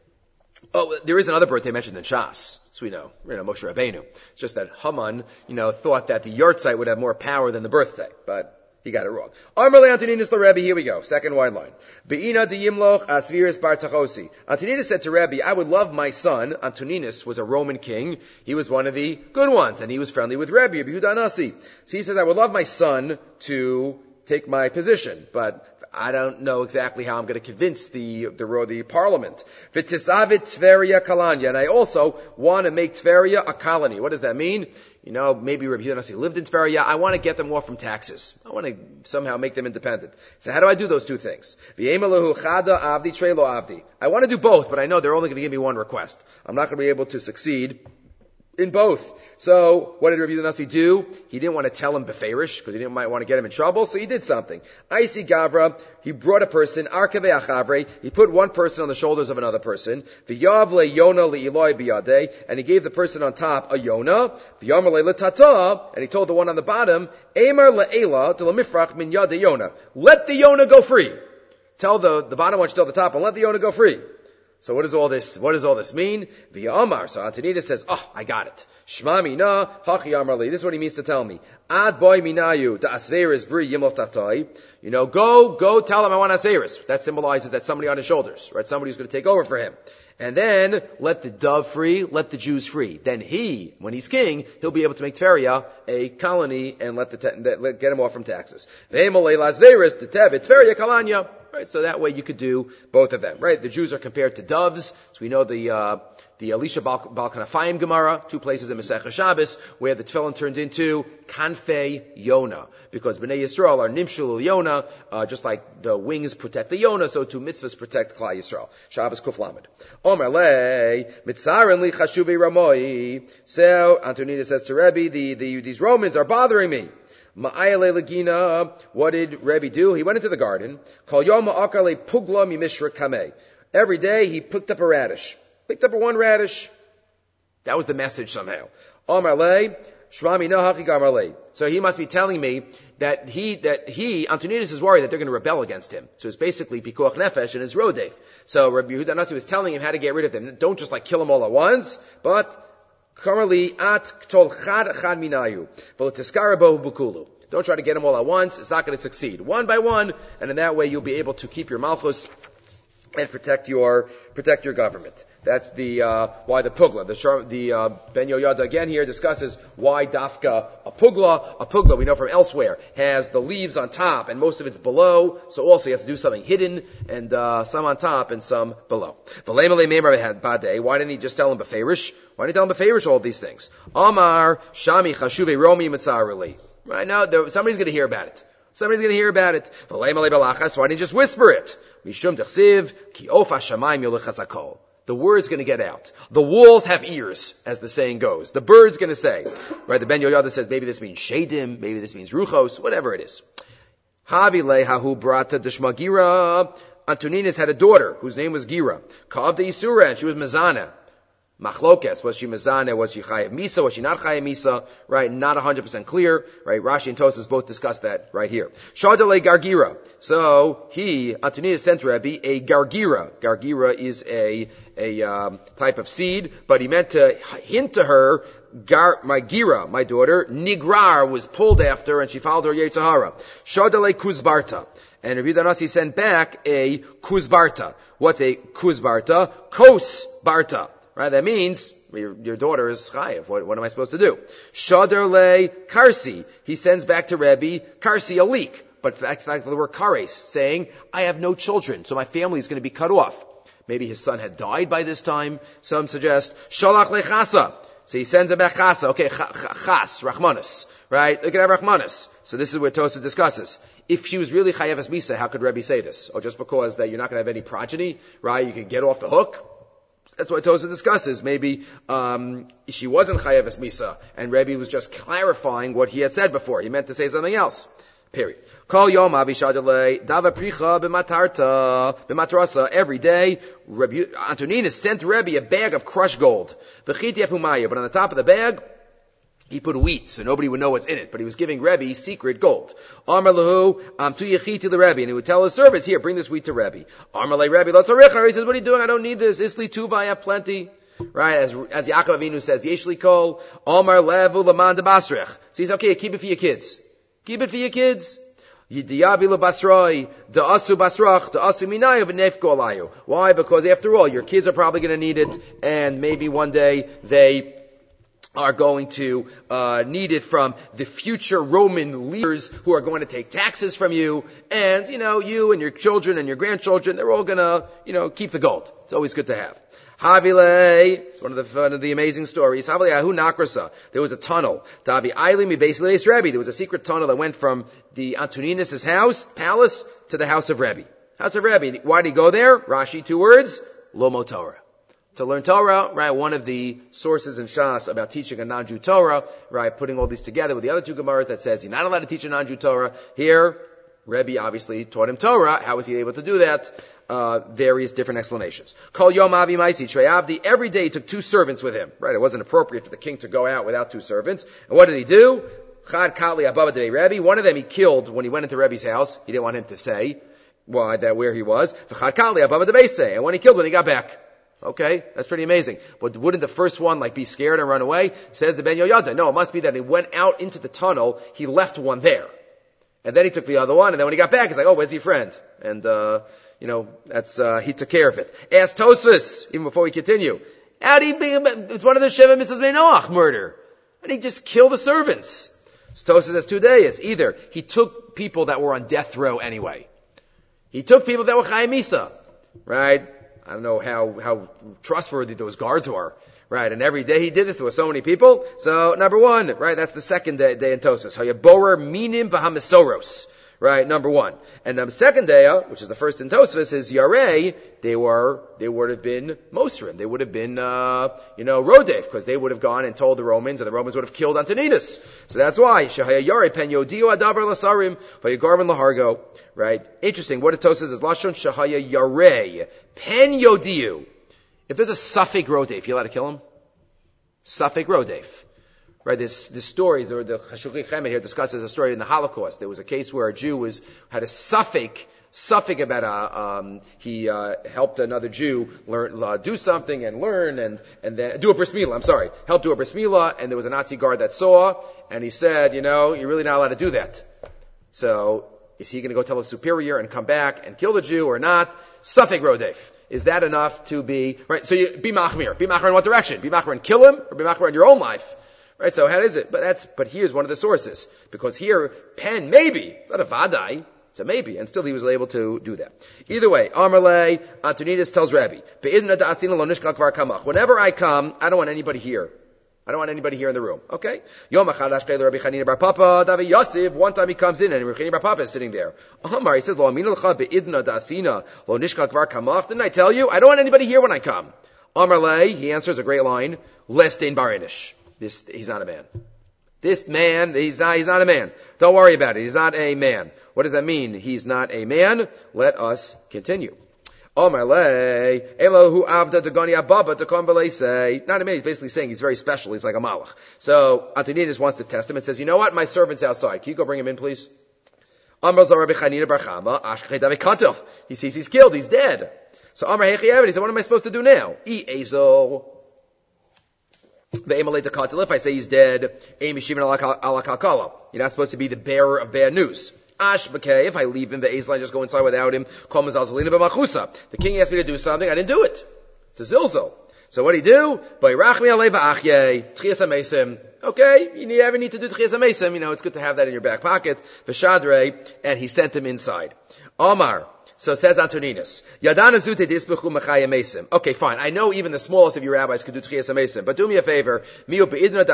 Oh, there is another birthday mentioned in Shas. So we know, you know, Moshe Rabbeinu. It's just that Haman, you know, thought that the yahrzeit would have more power than the birthday, but he got it wrong. Armale Antoninus the Rebbe, here we go, second wide line. Be'ina de Yimloch Asviris Bar Tachosi. Antoninus said to Rebbe, I would love my son. Antoninus was a Roman king. He was one of the good ones, and he was friendly with Rebbe, Yehuda Nasi. So he says, I would love my son to take my position, but I don't know exactly how I'm going to convince the the, the parliament. V'tisavit Tveria Kalanya, and I also want to make Tveria a colony. What does that mean? You know, maybe Rabbi Yehuda Nasi lived in Tveria. I want to get them off from taxes. I want to somehow make them independent. So how do I do those two things? V'yemelahu chada avdi trelo avdi. I want to do both, but I know they're only going to give me one request. I'm not going to be able to succeed in both. So, what did Rabbi Yehuda Nasi do? He didn't want to tell him beferish, because he didn't might want to get him in trouble, so he did something. Aisi Gavra, he brought a person, Arkave Achavre, he put one person on the shoulders of another person, V'yav le Yona li Eloi biyadeh, and he gave the person on top a Yona, V'yamar le Tata, and he told the one on the bottom, Emar le Ela, de la Mifrach min Yade Yona. Let the Yona go free. Tell the, the bottom one to tell the top, and let the Yona go free. So what does all this, what does all this mean? Via Amar. So Antonidus says, oh, I got it. Shma mina, hachi amarli. This is what he means to tell me. Ad boy minayu, da asveris bri yimov taftai. You know, go, go tell him I want asveris. That symbolizes that somebody on his shoulders, right? Somebody who's going to take over for him. And then, let the dove free, let the Jews free. Then he, when he's king, he'll be able to make Tveria a colony and let the, te- let, get him off from taxes. Ve'emalei lasveris, the tev, Tveria kalanya. Right, so that way you could do both of them, right? The Jews are compared to doves. So we know the, uh, the Elisha Bal- Balkanafayim Gemara, two places in Masechah Shabbos, where the tefillin turned into Kanfei Yona. Because Bnei Yisrael are Nimshul Yona, uh, just like the wings protect the Yona, so two mitzvahs protect Klal Yisrael. Shabbos Kuf Lamed. Omer lei, mitzarin li chashuvi ramoi. So, Antonina says to Rebbe, the, the, these Romans are bothering me. Ma'ayale Lagina, what did Rebbe do? He went into the garden. Kol yom akale pugla mi mishra kameh. Every day he picked up a radish. Picked up a one radish. That was the message somehow. Amar le, shmami no hachi gamar le. So he must be telling me that he, that he, Antoninus is worried that they're going to rebel against him. So it's basically pikuach nefesh and it's rodef. So Rabbi Yehuda Nasi was telling him how to get rid of them. Don't just like kill them all at once, but Currently, at tol chad chad minayu, v'letiskarabohu bukulu. Don't try to get them all at once. It's not going to succeed. One by one, and in that way you'll be able to keep your malchus and protect your protect your government. That's the uh, why the pugla. The the uh, Ben Yoyada again here discusses why dafka a pugla. A pugla we know from elsewhere has the leaves on top and most of it's below. So also you have to do something hidden and uh, some on top and some below. Why didn't he just tell him beferish? Why didn't he tell him beferish all these things? Amar shami chashuve romi mitzareli. Right now there, somebody's going to hear about it. Somebody's going to hear about it. Why didn't he just whisper it? Mishum dechsiv ki ofa shamayim yolechazakol. The word's going to get out. The walls have ears, as the saying goes. The bird's going to say. Right, the Ben Yoyada says maybe this means shadim, maybe this means ruchos, whatever it is. Havile hahu brata deshma gira. Antoninus had a daughter whose name was Gira. Ka'av de Yisura, and she was Mezana. Machlokes, was she Mezana, was she Chayav Misa, was she not Chayav Misa? Right, not one hundred percent clear. Right, Rashi and Tosas both discuss that right here. Shadale Gargira. So, he, Antoninus sent Rebbe a Gargira. Gargira is a, a, um, type of seed, but he meant to hint to her, Gar, my Gira, my daughter, Nigrar was pulled after and she followed her Yetzirah. Shadale Kuzbarta. And Rabbi Danasi sent back a Kuzbarta. What's a Kuzbarta? Kos Barta. Right, that means your, your daughter is chayiv. What, what am I supposed to do? Shadar le karsi. He sends back to Rebbe karsi a leak, but that's like the word kares, saying I have no children, so my family is going to be cut off. Maybe his son had died by this time. Some suggest shalach le chasa. So he sends him back chasa. Okay, chas rachmanis. Right, look at rachmanis. So this is where Tosa discusses. If she was really chayev as misa, how could Rebbe say this? Or just because that you're not going to have any progeny, right? You can get off the hook. That's what Tosa discusses. Maybe um, she wasn't chayev es misa, and Rebbe was just clarifying what he had said before. He meant to say something else. Period. Kol yom avishadale dava pricha b'matarta b'matrasa. Every day, Rebbe, Antoninus sent Rebbe a bag of crushed gold. V'chiti efumaya, but on the top of the bag, he put wheat, so nobody would know what's in it. But he was giving Rebbe secret gold. Amar lahu, am tu yechiti the Rebbe, and he would tell his servants, here, bring this wheat to Rebbe. Amar le Rebbe, let's arichna. He says, what are you doing? I don't need this. Isli tuva, I have plenty. Right, as, as Yaakov Avinu says, yeshli kol, Amar levu laman de basrech. So he says, okay, keep it for your kids. Keep it for your kids. Yidiyavi lebasroi, da asu basrach, da asu minayu v'nefko alayu. Why? Because after all, your kids are probably going to need it, and maybe one day they are going to uh need it from the future Roman leaders who are going to take taxes from you, and you know you and your children and your grandchildren, they're all going to you know keep the gold. It's always good to have. Havile, it's one of the one of the amazing stories. Havile ahu nakrasa. There was a tunnel. Tavi aili mi beis leis Rebbe. There was a secret tunnel that went from the Antoninus' house palace to the house of Rebbe. House of Rebbe. Why did he go there? Rashi, two words: Lomo Torah. To learn Torah, right, one of the sources in Shas about teaching a non-Jew Torah, right, putting all these together with the other two Gemaras that says you're not allowed to teach a non-Jew Torah. Here, Rebbe obviously taught him Torah. How was he able to do that? Uh, various different explanations. Kol Yom Avi Maisi Treyavdi, every day he took two servants with him, right? It wasn't appropriate for the king to go out without two servants. And what did he do? Chad Kali Ababa Dei Rebbe. One of them he killed when he went into Rebbe's house. He didn't want him to say why that where he was. Chad Kali Ababa Dei. And when he killed when he got back. Okay, that's pretty amazing. But wouldn't the first one like be scared and run away? Says the Ben Yoyada. No, it must be that he went out into the tunnel, he left one there. And then he took the other one, and then when he got back, he's like, oh, where's your friend? And, uh, you know, that's, uh, he took care of it. Ask Tosfos, even before we continue. How do you be, it's one of the Sheva Missus Noach murder. And he just killed the servants. So Tosfos has two days. Either he took people that were on death row anyway. He took people that were Chaim Misa. Right? I don't know how, how trustworthy those guards are, right? And every day he did this with so many people. So, number one, right, that's the second day, day in Tosas. Hayaborer minim v'hamisoros, right, number one. And the second day, which is the first in Tosas, is Yarei, they were, they would have been Mosrim. They would have been, uh, you know, Rodef, because they would have gone and told the Romans, and the Romans would have killed Antoninus. So that's why, Shahaya Yarei pen yodio adavar lasarim, vayagarman lahargo. Right? Interesting. What it says is Lashon Shahaya Yarei. Pen Yodiu. If there's a Safek Rodef, you allowed to kill him? Safek Rodef. Right? This, this story, the, the Chashukhi Chemed here discusses a story in the Holocaust. There was a case where a Jew was, had a Safek, Safek about a, um, he, uh, helped another Jew learn, uh, do something and learn and, and then, do a bris milah, I'm sorry. Helped do a bris milah, and there was a Nazi guard that saw, and he said, you know, you're really not allowed to do that. So, is he going to go tell his superior and come back and kill the Jew or not? Safek Rodef. Is that enough to be, right? So you, be machmir. Be machmir in what direction? Be machmir and kill him, or be machmir in your own life? Right? So how is it? But that's, but here's one of the sources. Because here, pen, maybe. It's not a vadai. So maybe. And still he was able to do that. Either way, Amarle, Antonidas tells Rabbi, whenever I come, I don't want anybody here. I don't want anybody here in the room. Okay? One time he comes in and Rabbi Chanina bar Papa is sitting there. Amar, he says, didn't I tell you? I don't want anybody here when I come. Amar Le, he answers a great line, Lestain barinish. This, he's not a man. This man, he's not, he's not a man. Don't worry about it. He's not a man. What does that mean? He's not a man. Let us continue. Omar le, Elohu avda degani ababa tekon say. Not a man, he's basically saying he's very special, he's like a malach. So, Antonidas wants to test him and says, you know what, my servant's outside. Can you go bring him in, please? Amar zar Rabbi Chanina bar Chama, ashkei davi katel. He sees he's killed, he's dead. So Amar hechi he said, what am I supposed to do now? E ezo. If I say he's dead, you're not supposed to be the bearer of bad news. Ashbakeh, if I leave him, the Ezel, I just go inside without him. The king asked me to do something, I didn't do it. It's a zilzal. So what do you do? Okay, you never need to do tchias hamesim. You know, it's good to have that in your back pocket. V'shadrei, and he sent him inside. Omar. So says Antonidas, okay, fine. I know even the smallest of you rabbis could do tchias hamesim, but do me a favor. You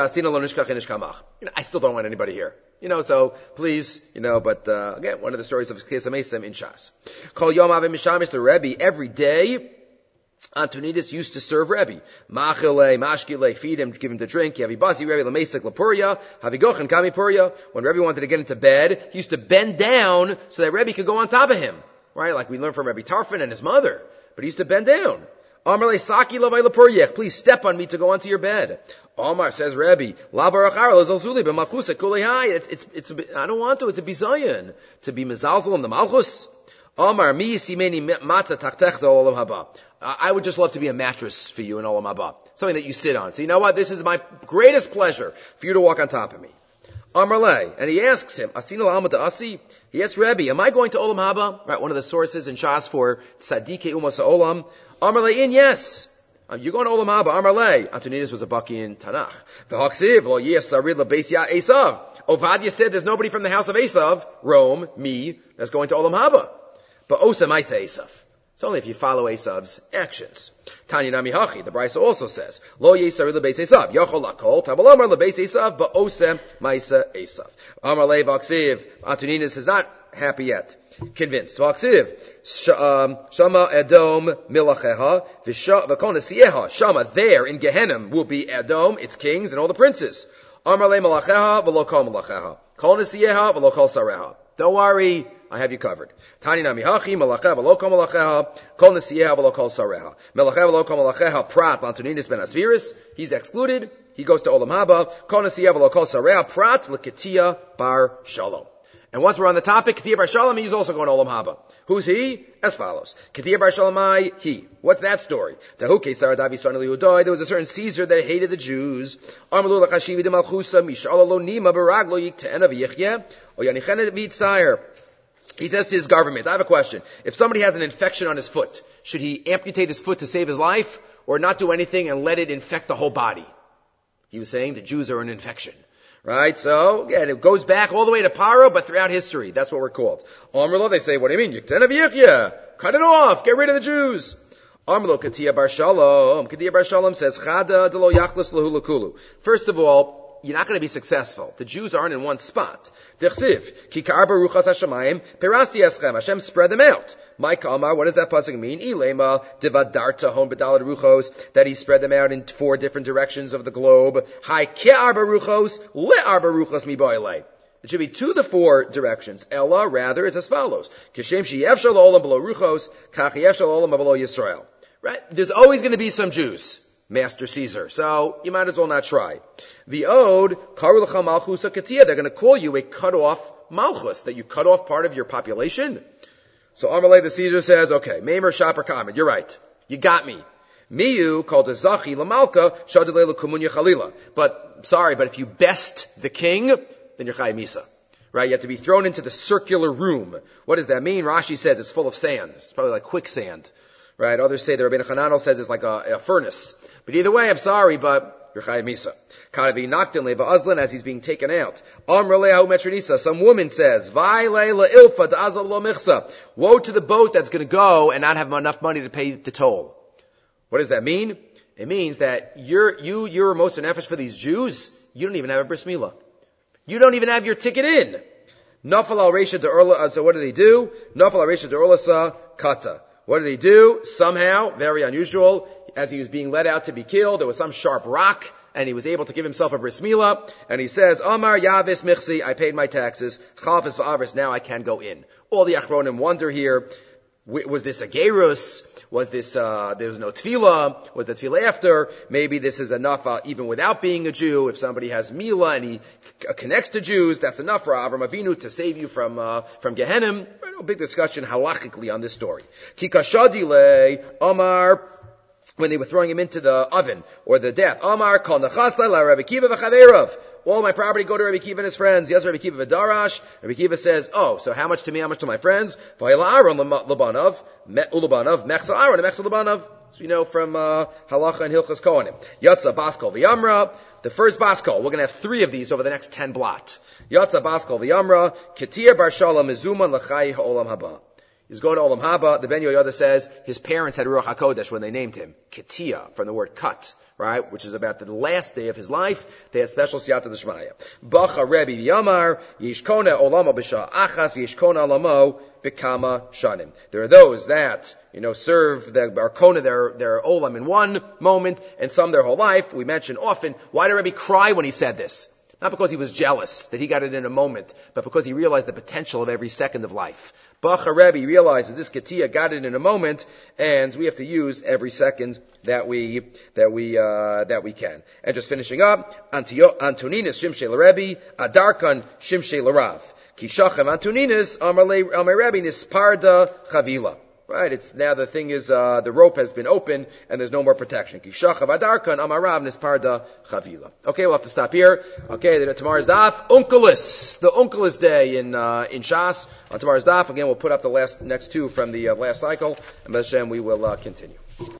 know, I still don't want anybody here. You know, so please, you know, but uh, again, one of the stories of tchias hamesim in Shas. Kol yom avim mishamish the Rebbe. Every day, Antonidas used to serve Rebbe. Machile, mashkile, feed him, give him to drink. Yavibazi Rebbe lemesek lepuria, havigochen kami puria. When Rebbe wanted to get into bed, he used to bend down so that Rebbe could go on top of him. Right, like we learned from Rabbi Tarfon and his mother. But he used to bend down. Amar Saki lavai lepuryech. Please step on me to go onto your bed. Amar says Rabbi, La barachar lezalzuli b'malchusa kulei. It's it's it's. A, I don't want to. It's a bizayon to be mezalzel in the malchus. Amar mi simeni matzah tachtech olam haba. I would just love to be a mattress for you in olam haba, something that you sit on. So you know what? This is my greatest pleasure for you to walk on top of me. Amar le, and he asks him, Asina la'alma da'asi. He asks Rabbi, am I going to Olam Haba? Right, one of the sources in Shas for Tzadike Umas Olam. Amar le, in, yes. Um, you're going to Olam Haba. Amar le. Antonidas was a baki in Tanakh. V'haksiv lo yesarid lebeis ya Esav. Ovadia said there's nobody from the house of Esav, Rome, me, that's going to Olam Haba. But Osa Maisa Esav. It's only if you follow Esav's actions. Tanya Nami Hachi, the Brisa also says, Lo Yesarid lebeis Esav. Yachol lakol, Tabal Amar lebeis Esav, but Osa Maisa Esav. Amar le Vaksiv. Antonidas is not happy yet. Convinced. Vaksiv. Shama Edom Milacheha. V'kol Nesieha. Shama, there in Gehenim will be Edom, its kings, and all the princes. Amar le Malacheha, v'lo kol Malacheha. Kol Nesieha, v'lo kol Sareha. Don't worry, I have you covered. Tani nami hachi, malacheha v'lo kol malacheha, kol nesieha v'lo kol sareha. Malacheha v'lo kol malacheha, prat, Antonidas ben Asviris, he's excluded, he goes to Olam Haba, kol nesieha v'lo kol sareha, prat, l'ketia bar shalom. And once we're on the topic, Ketia bar shalom, he's also going to Olam Haba. Who's he? As follows. Ketia bar shalomai, he. What's that story? Tahu Kesar Davi son Eliudai, there was a certain Caesar that hated the Jews. Armalu l'chashivi de malchusa, mishal lo nima baraglo yikte'ena v'yichye, o yanichenet v'yitzayr. He says to his government, I have a question. If somebody has an infection on his foot, should he amputate his foot to save his life, or not do anything and let it infect the whole body? He was saying the Jews are an infection. Right? So, again, it goes back all the way to Paro, but throughout history. That's what we're called. Amrlo, they say, what do you mean? Yiktena v'yichya. Cut it off. Get rid of the Jews. Amrlo, Ketia bar shalom. Ketia bar shalom says, Chada de lo yachlis lahu lakulu. First of all, you're not going to be successful. The Jews aren't in one spot. Dechsiv, ki ka'ar baruchas hashamayim, perasi eschem. Hashem spread them out. My Kamar, what does that pasuk mean? Ilema divadarta hon bedalad ruchos, that he spread them out in four different directions of the globe. Hai ke'ar baruchos, le'ar baruchos mi ba'ilei. It should be to the four directions. Ella, rather, it's as follows. Kishem she'yevshal olam below ruchos, kach yevshal olam below Yisrael. Right? There's always going to be some Jews, Master Caesar. So, you might as well not try. The Ode, karu l'cha malchus ha'katia, they're going to call you a cut-off malchus, that you cut off part of your population. So Amalei the Caesar says, okay, Meimer Shaper Kamed, you're right. You got me. Miyu called a Zachi Lamalka, Shadilei Kumunya Chalila. But, sorry, but if you best the king, then you're Chai Misa. Right? You have to be thrown into the circular room. What does that mean? Rashi says it's full of sand. It's probably like quicksand. Right? Others say the Rabbeinu Hananel says it's like a, a furnace. But either way, I'm sorry, but you're Chayav Misa. Karavi Naktin Leva Azlan as he's being taken out. Amralehu Metronisa. Some woman says, Vai Leila Ilfa to Azal Lo Michsa. Woe to the boat that's going to go and not have enough money to pay the toll. What does that mean? It means that you're, you, you're most an effort for these Jews. You don't even have a bris milah. You don't even have your ticket in. Nafal al Reisha de Urla. So what did he do? Nafal al Reisha de Urlasa Kata. What did he do? Somehow, very unusual, as he was being led out to be killed, there was some sharp rock, and he was able to give himself a bris milah, and he says, Amar Yavis Michsi, I paid my taxes, Chavas v'Avris, now I can go in. All the Achronim wonder here, was this a gerus? Was this, uh, there was no tefillah? Was the tefillah after? Maybe this is enough, uh, even without being a Jew. If somebody has milah and he c- connects to Jews, that's enough for Avram Avinu to save you from, uh, from Gehenim. No big discussion halachically on this story. Kikashadile, Amar, when they were throwing him into the oven, or the death. Amar, kol nachasla la Rabbi Kiva v'chaverav. All my property go to Rabbi Kiva and his friends. Yes, Rabbi Kiva v'darash. Rabbi Kiva says, oh, so how much to me, how much to my friends? V'ayla Aaron l'banov, u'l'banov, mechsel Aaron, mechsel l'banov. So we know from, uh, Halacha and Hilchas Kohanim. Yatsa baskol v'yamra. The first baskol, we're going to have three of these over the next ten blot. Yatsa baskol v'yamra, ketir bar shalom mezuman l'chai ha'olam haba. He's going to Olam Haba. The Ben Yoyada says his parents had Ruach HaKodesh when they named him. Ketia, from the word cut, right? Which is about the last day of his life. They had special siyata d'shmaya. Bacha Rebbe v'yamar, yishkona olamo b'sha achas, v'yishkona olamo b'kama shanim. There are those that, you know, serve the Arkona, their, their olam in one moment, and some their whole life. We mention often, why did Rebbe cry when he said this? Not because he was jealous that he got it in a moment, but because he realized the potential of every second of life. Bacha Rebbe realized that this Ketia got it in a moment, and we have to use every second that we, that we, uh, that we can. And just finishing up, Antoninus Shimshei l'Rebbe, Adarkan Shimshei l'Rav. Kishachem Antoninus, Amar Rebbe Nisparda Chavila. Right, it's, now the thing is, uh, the rope has been open, and there's no more protection. Kishachav Adarkan Amarav Nisparda Chavila. Okay, we'll have to stop here. Okay, then tomorrow's daf, Unkelis, the Unkelis day in, uh, in Shas. On tomorrow's daf, again, we'll put up the last, next two from the uh, last cycle, and Hashem, we will, uh, continue.